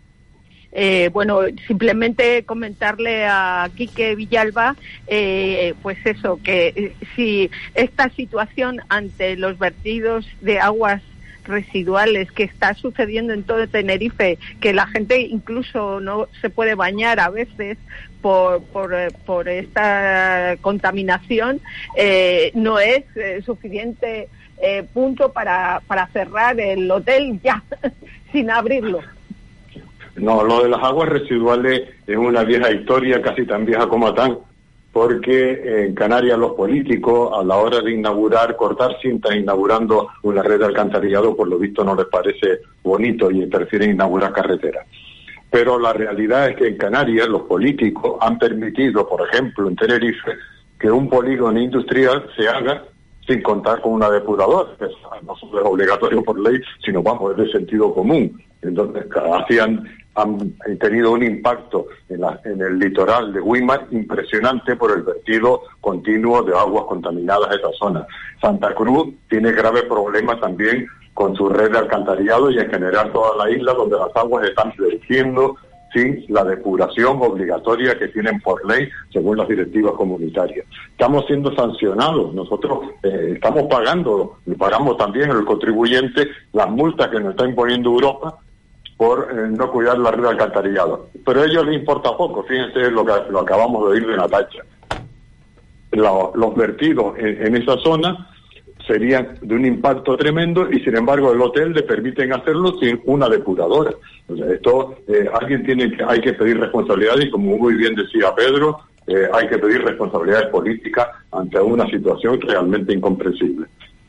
Eh, bueno, simplemente comentarle a Quique Villalba, eh, pues eso, que eh, si esta situación ante los vertidos de aguas residuales que está sucediendo en todo Tenerife, que la gente incluso no se puede bañar a veces por por, por esta contaminación, eh, no es eh, suficiente eh, punto para, para cerrar el hotel ya, sin abrirlo. No, lo de las aguas residuales es una vieja historia, casi tan vieja como Atán, porque en Canarias los políticos, a la hora de inaugurar, cortar cintas inaugurando una red de alcantarillado, por lo visto no les parece bonito y prefieren inaugurar carreteras. Pero la realidad es que en Canarias los políticos han permitido, por ejemplo, en Tenerife, que un polígono industrial se haga sin contar con una depuradora, que no es obligatorio por ley, sino vamos, es de sentido común. Entonces, hacían, han tenido un impacto en, la, en el litoral de Güímar impresionante por el vertido continuo de aguas contaminadas de esa zona. Santa Cruz tiene graves problemas también con su red de alcantarillado y en general toda la isla, donde las aguas están vertiendo sin la depuración obligatoria que tienen por ley según las directivas comunitarias. Estamos siendo sancionados, nosotros eh, estamos pagando, y pagamos también el contribuyente las multas que nos está imponiendo Europa por eh, no cuidar la red de alcantarillado. Pero a ellos les importa poco, fíjense lo que lo acabamos de oír de Natacha. La, los vertidos en, en esa zona serían de un impacto tremendo y sin embargo el hotel le permiten hacerlo sin una depuradora. O sea, esto eh, alguien tiene que, hay que pedir responsabilidades y como muy bien decía Pedro, eh, hay que pedir responsabilidades políticas ante una situación realmente incomprensible.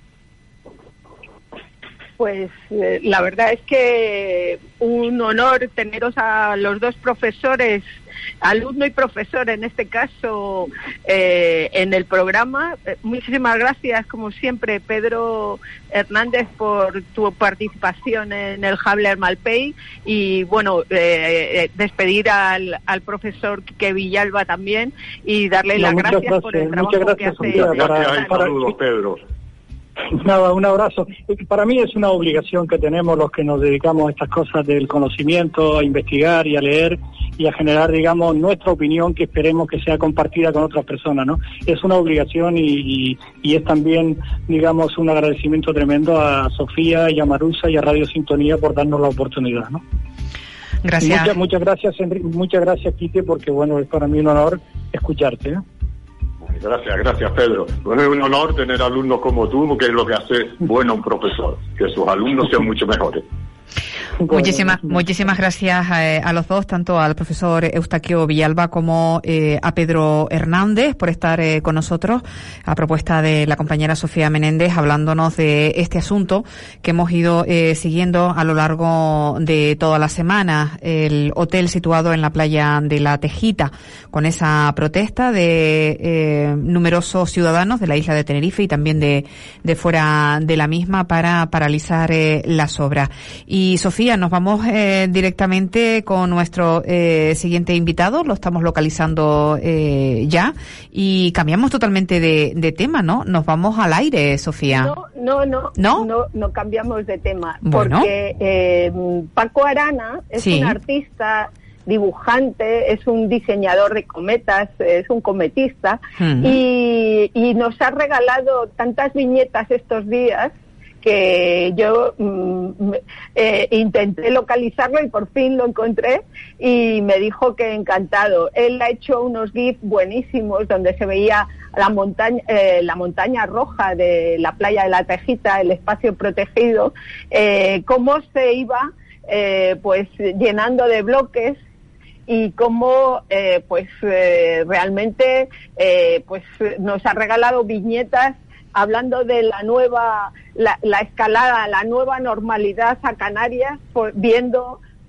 Pues eh, la verdad es que un honor teneros a los dos profesores, alumno y profesor en este caso, eh, en el programa. Eh, muchísimas gracias, como siempre, Pedro Hernández, por tu participación en el Habler Malpey y, bueno, eh, despedir al, al profesor Quique Villalba también y darle no, las gracias, gracias por el trabajo gracias, que hace. Muchas gracias y saludos, Pedro. Nada, un abrazo. Para mí es una obligación que tenemos los que nos dedicamos a estas cosas del conocimiento, a investigar y a leer y a generar, digamos, nuestra opinión que esperemos que sea compartida con otras personas, ¿no? Es una obligación y, y, y es también, digamos, un agradecimiento tremendo a Sofía y a Marusa y a Radio Sintonía por darnos la oportunidad, ¿no? Gracias. Muchas, muchas gracias, Enrique, muchas gracias, Quique, porque, bueno, es para mí un honor escucharte, ¿eh? Gracias, gracias Pedro. Bueno, es un honor tener alumnos como tú, que es lo que hace bueno un profesor, que sus alumnos sean mucho mejores. Muchísimas, muchísimas gracias eh, a los dos, tanto al profesor Eustaquio Villalba como eh, a Pedro Hernández por estar eh, con nosotros a propuesta de la compañera Sofía Menéndez, hablándonos de este asunto que hemos ido eh, siguiendo a lo largo de toda la semana. El hotel situado en la playa de La Tejita, con esa protesta de eh, numerosos ciudadanos de la isla de Tenerife y también de, de fuera de la misma para paralizar eh, las obras. Y Sofía, nos vamos eh, directamente con nuestro eh, siguiente invitado, lo estamos localizando eh, ya y cambiamos totalmente de, de tema, ¿no? Nos vamos al aire, Sofía. No, no, no, no, no, no cambiamos de tema, bueno. porque eh, Paco Arana es sí. un artista, dibujante, es un diseñador de cometas, es un cometista uh-huh. y, y nos ha regalado tantas viñetas estos días que yo mm, eh, intenté localizarlo y por fin lo encontré y me dijo que encantado. Él ha hecho unos GIFs buenísimos donde se veía la montaña, eh, la montaña roja de la playa de La Tejita, el espacio protegido, eh, cómo se iba eh, pues llenando de bloques y cómo eh, pues eh, realmente eh, pues nos ha regalado viñetas hablando de la nueva, la, la escalada, la nueva normalidad a Canarias, por, viendo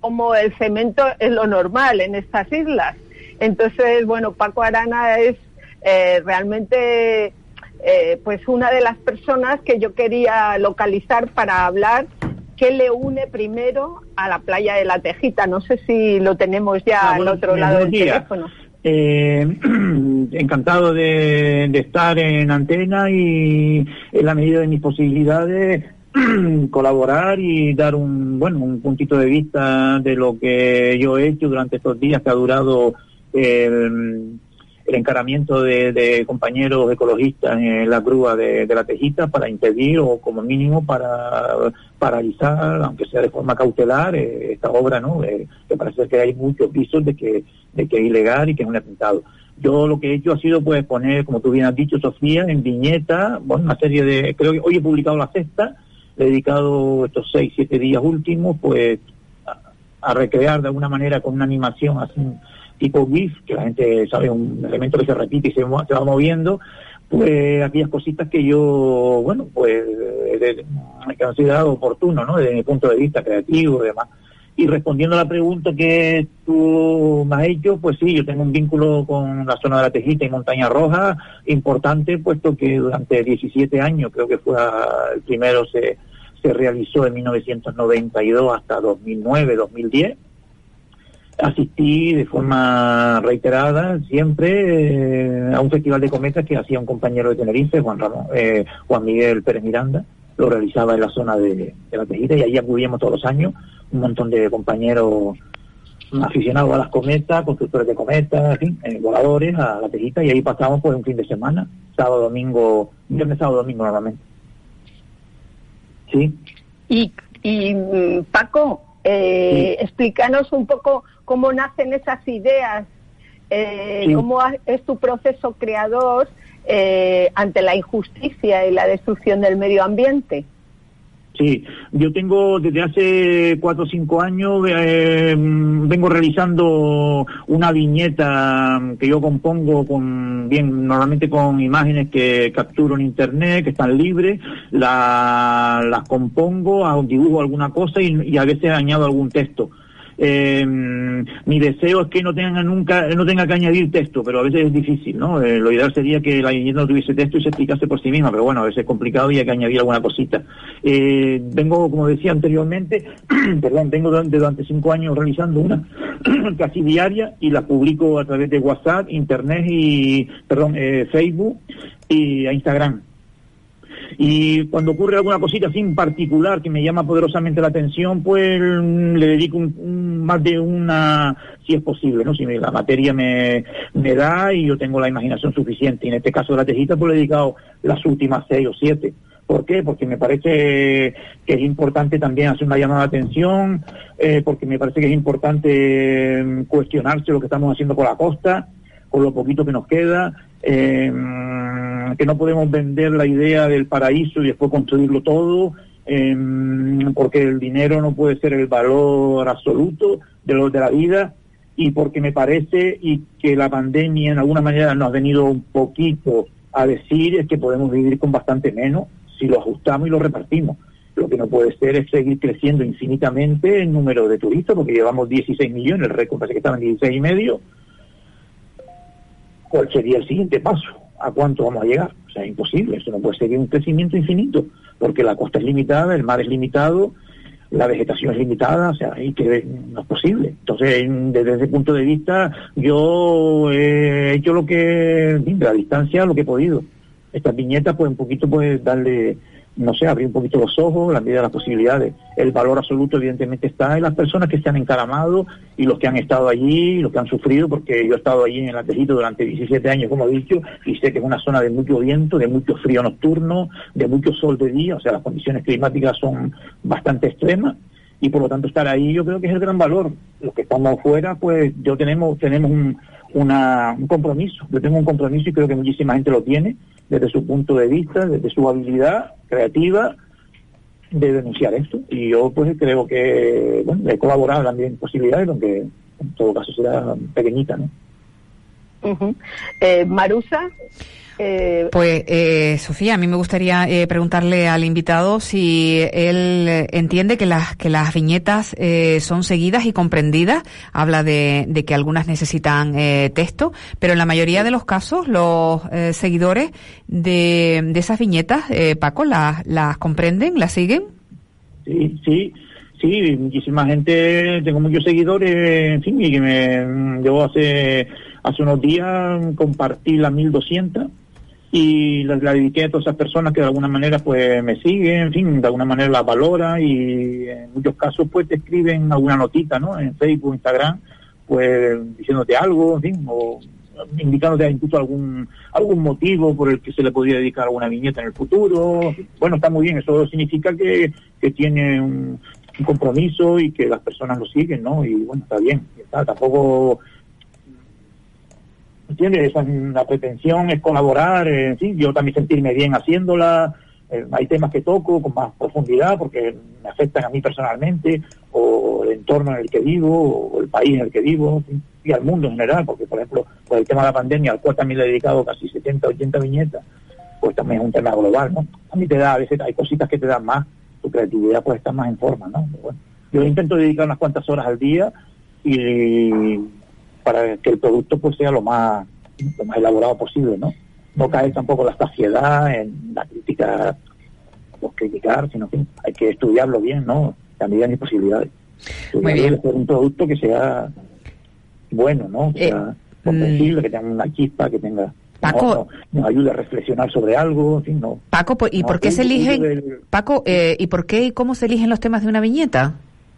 como el cemento es lo normal en estas islas. Entonces, bueno, Paco Arana es eh, realmente eh, pues una de las personas que yo quería localizar para hablar qué le une primero a la playa de La Tejita. No sé si lo tenemos ya ah, al bueno, otro lado del días. teléfono. Eh, encantado de, de estar en antena y en la medida de mis posibilidades colaborar y dar un bueno un puntito de vista de lo que yo he hecho durante estos días que ha durado el, el encaramiento de, de compañeros ecologistas en la grúa de, de La Tejita para impedir o como mínimo para paralizar, aunque sea de forma cautelar, eh, esta obra, ¿no? Eh, que parece que hay muchos visos de que de que es ilegal y que es un atentado. Yo lo que he hecho ha sido pues poner, como tú bien has dicho, Sofía, en viñeta, bueno, una serie de, creo que hoy he publicado la sexta, he dedicado estos seis, siete días últimos, pues, a, a recrear de alguna manera con una animación así, tipo GIF, que la gente sabe, un elemento que se repite y se, se va moviendo, pues aquellas cositas que yo, bueno, pues he considerado oportuno, ¿no? Desde mi punto de vista creativo y demás. Y respondiendo a la pregunta que tú me has hecho, pues sí, yo tengo un vínculo con la zona de La Tejita y Montaña Roja importante, puesto que durante diecisiete años, creo que fue el primero, se, se realizó en mil novecientos noventa y dos hasta dos mil nueve, dos mil diez. Asistí de forma reiterada siempre eh, a un festival de cometas que hacía un compañero de Tenerife, Juan Ramón, eh, Juan Miguel Pérez Miranda, lo realizaba en la zona de, de La Tejita, y allí acudíamos todos los años un montón de compañeros aficionados a las cometas, constructores de cometas, en fin, eh, voladores a La Tejita, y ahí pasamos pues un fin de semana, sábado, domingo, viernes, sábado, domingo normalmente. Sí. Y, y Paco, eh, sí. explícanos un poco cómo nacen esas ideas, eh, sí. cómo es tu proceso creador eh, ante la injusticia y la destrucción del medio ambiente. Sí, yo tengo desde hace cuatro o cinco años, eh, vengo realizando una viñeta que yo compongo con, bien, normalmente con imágenes que capturo en internet, que están libres, la, las compongo, hago, dibujo alguna cosa y, y a veces añado algún texto. Eh, mi deseo es que no tenga nunca no tenga que añadir texto, pero a veces es difícil, ¿no? Eh, lo ideal sería que la viñeta no tuviese texto y se explicase por sí misma, pero bueno, a veces es complicado y hay que añadir alguna cosita. Eh, vengo, como decía anteriormente, perdón, vengo durante, durante cinco años realizando una casi diaria y la publico a través de WhatsApp, Internet y, perdón, eh, Facebook y a Instagram. Y cuando ocurre alguna cosita así en particular que me llama poderosamente la atención, pues le dedico un, un, más de una, si es posible, ¿no? Si me, la materia me, me da y yo tengo la imaginación suficiente. Y en este caso de La Tejita, pues le he dedicado las últimas seis o siete. ¿Por qué? Porque me parece que es importante también hacer una llamada de atención, eh, porque me parece que es importante cuestionarse lo que estamos haciendo con la costa, con lo poquito que nos queda, eh, que no podemos vender la idea del paraíso y después construirlo todo, eh, porque el dinero no puede ser el valor absoluto de lo de la vida, y porque me parece y que la pandemia en alguna manera nos ha venido un poquito a decir es que podemos vivir con bastante menos si lo ajustamos y lo repartimos. Lo que no puede ser es seguir creciendo infinitamente el número de turistas, porque llevamos dieciséis millones, el récord parece que estaba en dieciséis y medio. ¿Cuál sería el siguiente paso? ¿A cuánto vamos a llegar? O sea, es imposible, eso no puede seguir un crecimiento infinito, porque la costa es limitada, el mar es limitado, la vegetación es limitada, o sea, y que no es posible. Entonces, desde ese punto de vista, yo he hecho lo que, de la distancia, lo que he podido. Estas viñetas, pues un poquito, pues darle, no sé, abrir un poquito los ojos, la medida de las posibilidades. El valor absoluto, evidentemente, está en las personas que se han encaramado y los que han estado allí, los que han sufrido, porque yo he estado allí en La Tejita durante diecisiete años, como he dicho, y sé que es una zona de mucho viento, de mucho frío nocturno, de mucho sol de día, o sea, las condiciones climáticas son bastante extremas, y por lo tanto estar ahí yo creo que es el gran valor. Los que estamos fuera, pues yo tenemos, tenemos un, una, un compromiso, yo tengo un compromiso y creo que muchísima gente lo tiene, desde su punto de vista, desde su habilidad creativa, de denunciar esto. Y yo pues creo que, bueno, he colaborado también en posibilidades, aunque en todo caso será pequeñita, ¿no? Uh-huh. Eh, Marusa. Eh... Pues, eh, Sofía, a mí me gustaría eh, preguntarle al invitado si él entiende que las que las viñetas eh, son seguidas y comprendidas. Habla de, de que algunas necesitan eh, texto, pero en la mayoría de los casos los eh, seguidores de, de esas viñetas, eh, Paco, las las comprenden, las siguen. Sí, sí. Sí, muchísima gente, tengo muchos seguidores, en fin, y que me, yo hace, hace unos días compartí la mil doscientos y la, la dediqué a todas esas personas que de alguna manera pues me siguen, en fin, de alguna manera las valora y en muchos casos pues te escriben alguna notita, ¿no? En Facebook, Instagram, pues diciéndote algo, en fin, o indicándote incluso algún algún motivo por el que se le podría dedicar alguna viñeta en el futuro. Bueno, está muy bien, eso significa que, que tiene un un compromiso y que las personas lo siguen, ¿no? Y bueno, está bien, está, tampoco, ¿entiendes? Esa, la pretensión es colaborar, eh, en fin, yo también sentirme bien haciéndola, eh, hay temas que toco con más profundidad porque me afectan a mí personalmente, o el entorno en el que vivo, o el país en el que vivo, ¿sí? Y al mundo en general, porque por ejemplo, por el tema de la pandemia, al cual también le he dedicado casi setenta, ochenta viñetas, pues también es un tema global, ¿no? A mí te da, a veces hay cositas que te dan más, tu creatividad puede estar más en forma, ¿no? Pero bueno, yo intento dedicar unas cuantas horas al día y para que el producto pues sea lo más lo más elaborado posible, ¿no? No caer tampoco en la saciedad, en la crítica, pues criticar, sino que hay que estudiarlo bien, ¿no? A medida de mis posibilidades. Muy bien. Hacer un producto que sea bueno, ¿no? Que sea eh, comprensible, mm. que tenga una chispa, que tenga... Paco, no, nos ayuda a reflexionar sobre algo, en fin, no. Paco, ¿y no, por qué se eligen, del... Paco, eh, y por qué y cómo se eligen los temas de una viñeta?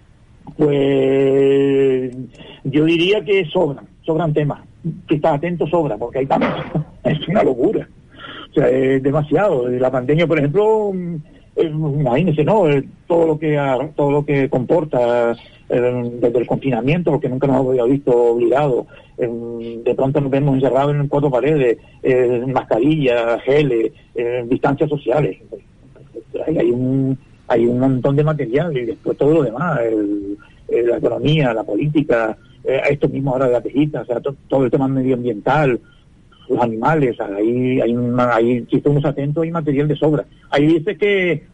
Pues yo diría que sobran, sobran temas. Que estar atento sobra, porque hay tantos. Es una locura. O sea, es demasiado. La pandemia, por ejemplo, eh, imagínense, ¿no? Eh, todo lo que todo lo que comporta eh, desde el confinamiento, lo que nunca nos había visto obligados. Eh, de pronto nos vemos encerrados en cuatro paredes, eh, mascarillas, geles, eh, distancias sociales. Hay, hay un hay un montón de material y después todo lo demás, el, el, la economía, la política, eh, esto mismo ahora de la tejita, o sea, to, todo el tema medioambiental, los animales, o sea, ahí, hay una, ahí, si estamos atentos, hay material de sobra. Hay veces que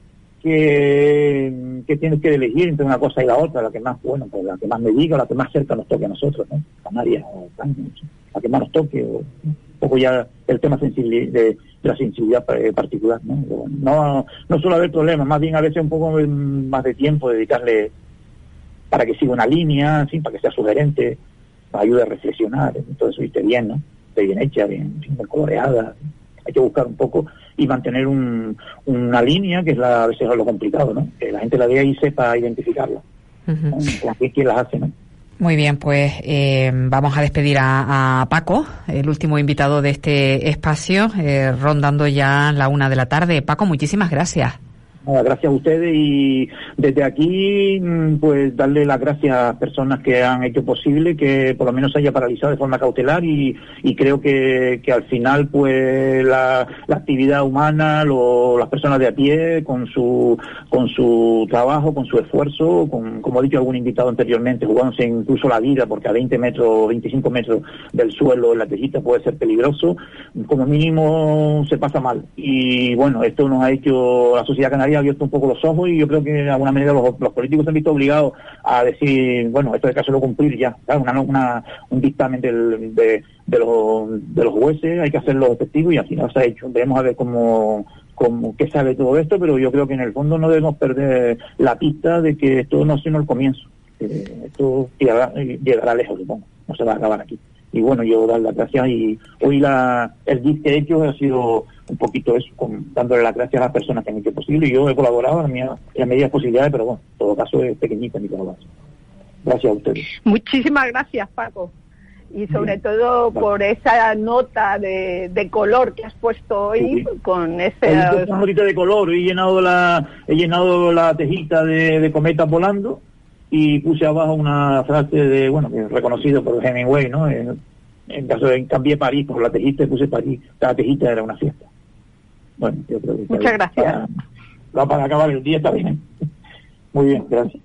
que, que tienes que elegir entre una cosa y la otra, la que más, bueno, pues la que más me diga, la que más cerca nos toque a nosotros, ¿no? Canarias, o la que más nos toque, o un poco ya el tema sensibil- de, de la sensibilidad particular, ¿no? No, no suele haber problemas, más bien a veces un poco más de tiempo dedicarle para que siga una línea, ¿sí? Para que sea sugerente, para ayude a reflexionar, todo eso esté bien, ¿no? Esté bien hecha, bien, bien coloreada. Hay que buscar un poco y mantener un, una línea, que es la, a veces es lo complicado, ¿no? Que la gente la vea y sepa identificarla. Uh-huh. Con quién las hace, ¿no? Muy bien, pues eh, vamos a despedir a, a Paco, el último invitado de este espacio, eh, rondando ya la una de la tarde. Paco, muchísimas gracias. Gracias a ustedes y desde aquí pues darle las gracias a personas que han hecho posible que por lo menos se haya paralizado de forma cautelar y, y creo que, que al final pues la, la actividad humana, lo, las personas de a pie con su con su trabajo, con su esfuerzo, con, como ha dicho algún invitado anteriormente, jugándose incluso la vida porque a veinte metros, veinticinco metros del suelo en la tejita puede ser peligroso, como mínimo se pasa mal y bueno, esto nos ha hecho la sociedad canaria ha abierto un poco los ojos y yo creo que de alguna manera los, los políticos se han visto obligados a decir, bueno, esto hay que hacerlo cumplir ya, ¿sabes? Una, una, un dictamen del, de, de, los, de los jueces, hay que hacerlo efectivo y al final se ha hecho. Veremos a ver cómo, cómo qué sabe todo esto, pero yo creo que en el fondo no debemos perder la pista de que esto no ha sido el comienzo. Eh, esto llegará, llegará lejos, supongo, no se va a acabar aquí. Y bueno, yo dar las gracias y hoy la el GIF que he hecho ha sido un poquito eso, con, dándole las gracias a las personas que han hecho posible y yo he colaborado en, mi, en las medidas posibilidades, pero bueno, en todo caso es pequeñita mi colaboración. Gracias a ustedes. Muchísimas gracias, Paco. Y sobre Bien. todo vale. por esa nota de, de color que has puesto hoy, sí, sí. con ese... Una notita de color, he llenado la he llenado la tejita de, de cometas volando y puse abajo una frase de, bueno, que es reconocido por Hemingway, ¿no? En, en caso de cambié París por la tejita y puse París. La tejita era una fiesta. Bueno, yo creo que muchas gracias. Para, para acabar el día está bien. Muy bien, gracias.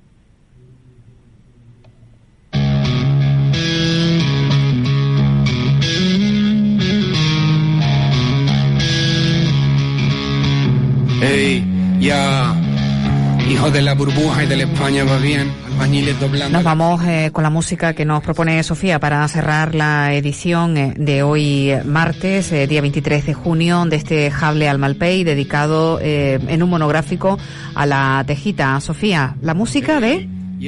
Ey, ya, hijo de la burbuja y de la España va bien, albañiles doblando. Nos vamos eh, con la música que nos propone Sofía para cerrar la edición eh, de hoy martes, eh, día veintitrés de junio, de este Jable al Malpey, dedicado eh, en un monográfico a la tejita. Sofía, la música de...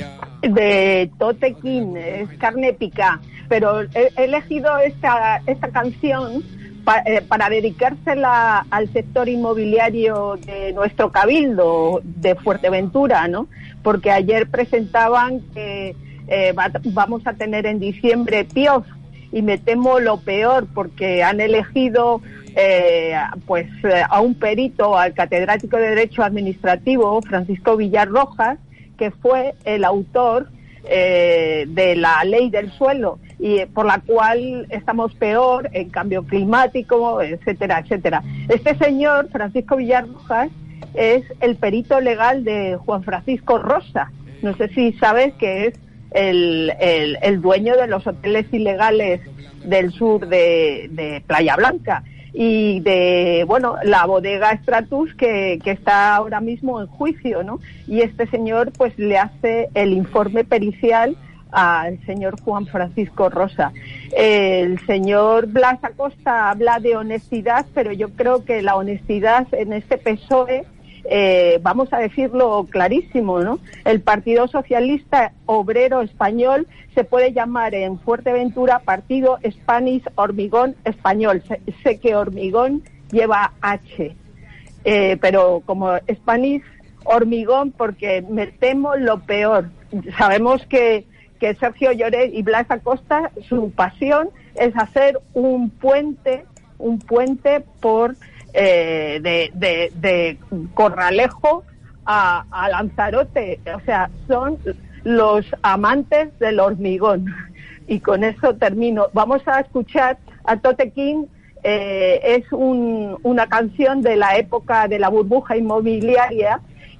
de Tote King, es Carne Picá, pero he, he elegido esta esta canción pa, eh, para dedicársela al sector inmobiliario de nuestro cabildo de Fuerteventura, ¿no? Porque ayer presentaban que eh, va, vamos a tener en diciembre P I O F y me temo lo peor porque han elegido eh, pues a un perito, al catedrático de Derecho Administrativo, Francisco Villar Rojas, que fue el autor eh, de la ley del suelo y eh, por la cual estamos peor en cambio climático, etcétera, etcétera. Este señor, Francisco Villar Rojas, es el perito legal de Juan Francisco Rosa. No sé si sabes que es el, el, el dueño de los hoteles ilegales del sur de, de Playa Blanca y de, bueno, la bodega Stratus que, que está ahora mismo en juicio, ¿no? Y este señor pues le hace el informe pericial al señor Juan Francisco Rosa. El señor Blas Acosta habla de honestidad, pero yo creo que la honestidad en este P S O E, eh, vamos a decirlo clarísimo, ¿no? El Partido Socialista Obrero Español se puede llamar en Fuerteventura Partido Spanish Hormigón Español. Sé, sé que hormigón lleva H, eh, pero como Spanish Hormigón, porque me temo lo peor. Sabemos que, que Sergio Lloret y Blas Acosta, su pasión es hacer un puente, un puente por eh, de, de, de Corralejo a, a Lanzarote. O sea, son los amantes del hormigón. Y con eso termino. Vamos a escuchar a Tote King. Eh, es un, una canción de la época de la burbuja inmobiliaria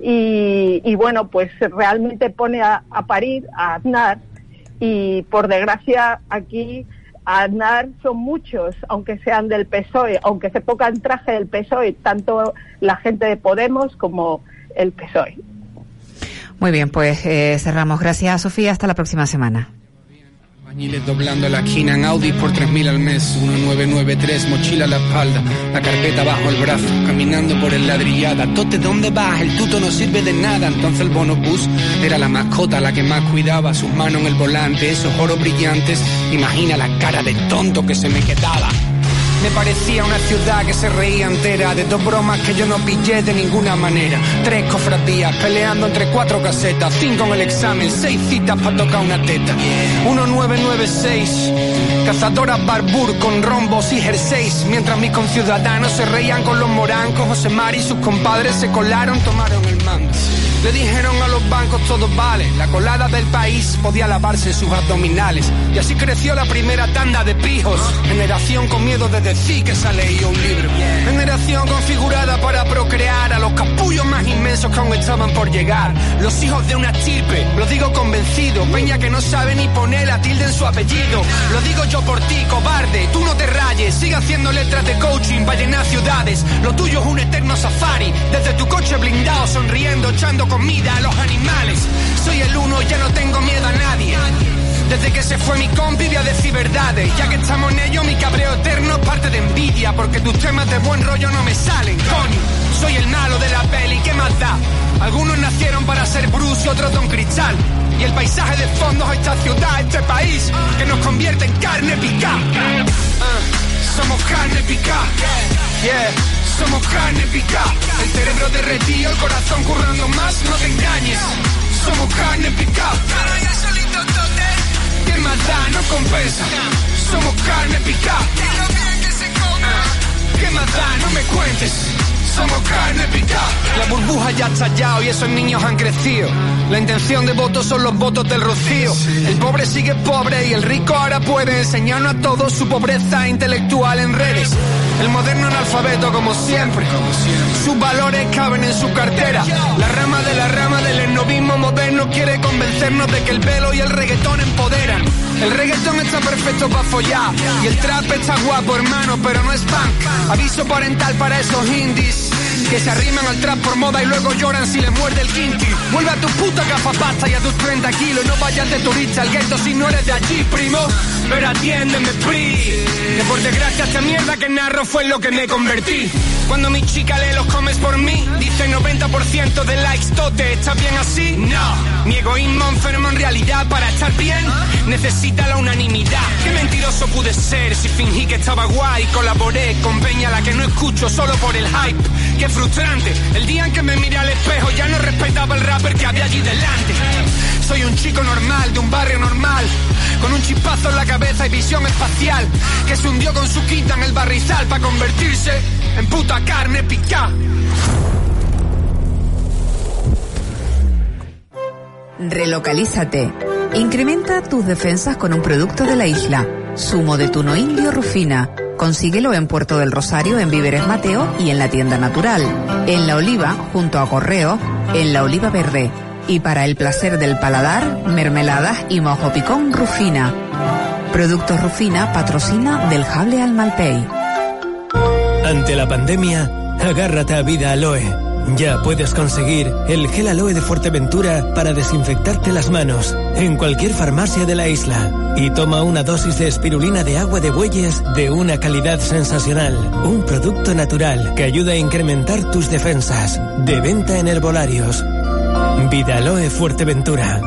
y, y bueno, pues realmente pone a, a parir a Aznar y por desgracia aquí Aznar son muchos, aunque sean del P S O E, aunque se pongan traje del P S O E, tanto la gente de Podemos como el P S O E. Muy bien, pues eh, cerramos. Gracias, Sofía. Hasta la próxima semana. Albañiles doblando la esquina en Audi por tres mil al mes, uno nueve nueve tres, mochila a la espalda, la carpeta bajo el brazo, caminando por el ladrillada. Tote, ¿dónde vas? El tuto no sirve de nada. Entonces el bonobús era la mascota, la que más cuidaba, sus manos en el volante, esos oros brillantes. Imagina la cara de tonto que se me quedaba. Me parecía una ciudad que se reía entera de dos bromas que yo no pillé de ninguna manera. Tres cofradías peleando entre cuatro casetas, cinco en el examen, seis citas para tocar una teta. uno nueve nueve seis, cazadoras Barbour con rombos y jerseys, mientras mis conciudadanos se reían con los morancos. José Mari y sus compadres se colaron, tomaron el mando. Le dijeron a los bancos todo vale, la colada del país podía lavarse sus abdominales. Y así creció la primera tanda de pijos, generación con miedo de decir que se ha leído un libro. Generación configurada para procrear a los capullos más inmensos que aún estaban por llegar. Los hijos de una estirpe, lo digo convencido, peña que no sabe ni poner la tilde en su apellido. Lo digo yo por ti, cobarde, tú no te rayes, sigue haciendo letras de coaching para llenar ciudades. Lo tuyo es un eterno safari, desde tu coche blindado sonriendo, echando comida a los animales. Soy el uno, ya no tengo miedo a nadie. Desde que se fue mi compi voy a decir verdades. Ya que estamos en ello, mi cabreo eterno es parte de envidia, porque tus temas de buen rollo no me salen, coño. Soy el malo de la peli, ¿qué más da? Algunos nacieron para ser Bruce y otros Don Cristal. Y el paisaje de fondo es esta ciudad, este país, que nos convierte en carne picá. Uh, somos carne picá. Yeah. Somos carne picá, el cerebro derretido, el corazón currando más, no te engañes. Somos carne picá. ¿Qué más da? No compensa. Somos carne picá. ¿Qué más da? No me cuentes. Somos carne picada. La burbuja ya ha estallado y esos niños han crecido. La intención de voto son los votos del Rocío. El pobre sigue pobre y el rico ahora puede enseñarnos a todos su pobreza intelectual en redes. El moderno analfabeto como siempre, sus valores caben en su cartera. La rama de la rama del esnovismo moderno quiere convencernos de que el velo y el reggaetón empoderan. El reggaetón está perfecto para follar y el trap está guapo, hermano, pero no es punk. Aviso parental para esos indies que se arriman al trap por moda y luego lloran si les muerde el quinti. Vuelve a tu puta gafapasta y a tus treinta kilos. No vayas de turista al gueto si no eres de allí, primo. Pero atiéndeme, pri, que por desgracia esta mierda que narro fue en lo que me convertí. Cuando mi chica lee los comes por mí, dice noventa por ciento de likes, tote, ¿estás bien así? No, mi egoísmo enfermo en realidad. Para estar bien, necesita la unanimidad. Qué mentiroso pude ser si fingí que estaba guay. Colaboré con peña a la que no escucho solo por el hype. Qué frustrante, el día en que me miré al espejo ya no respetaba el rapper que había allí delante. Soy un chico normal, de un barrio normal, con un chispazo en la cabeza y visión espacial, que se hundió con su quinta en el barrizal para convertirse en puta carne picá. Relocalízate. Incrementa tus defensas con un producto de la isla. Zumo de tuno indio Rufina. Consíguelo en Puerto del Rosario, en Víveres Mateo y en la tienda Natural. En La Oliva, junto a Correo, en La Oliva Verde. Y para el placer del paladar, mermeladas y mojo picón Rufina. Productos Rufina patrocina del Jable al Malpey. Ante la pandemia, agárrate a Vida Aloe. Ya puedes conseguir el gel aloe de Fuerteventura para desinfectarte las manos en cualquier farmacia de la isla. Y toma una dosis de espirulina de agua de bueyes de una calidad sensacional. Un producto natural que ayuda a incrementar tus defensas. De venta en herbolarios. Vida Aloe Fuerteventura.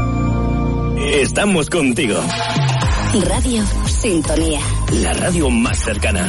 Estamos contigo. Radio Sintonía. La radio más cercana.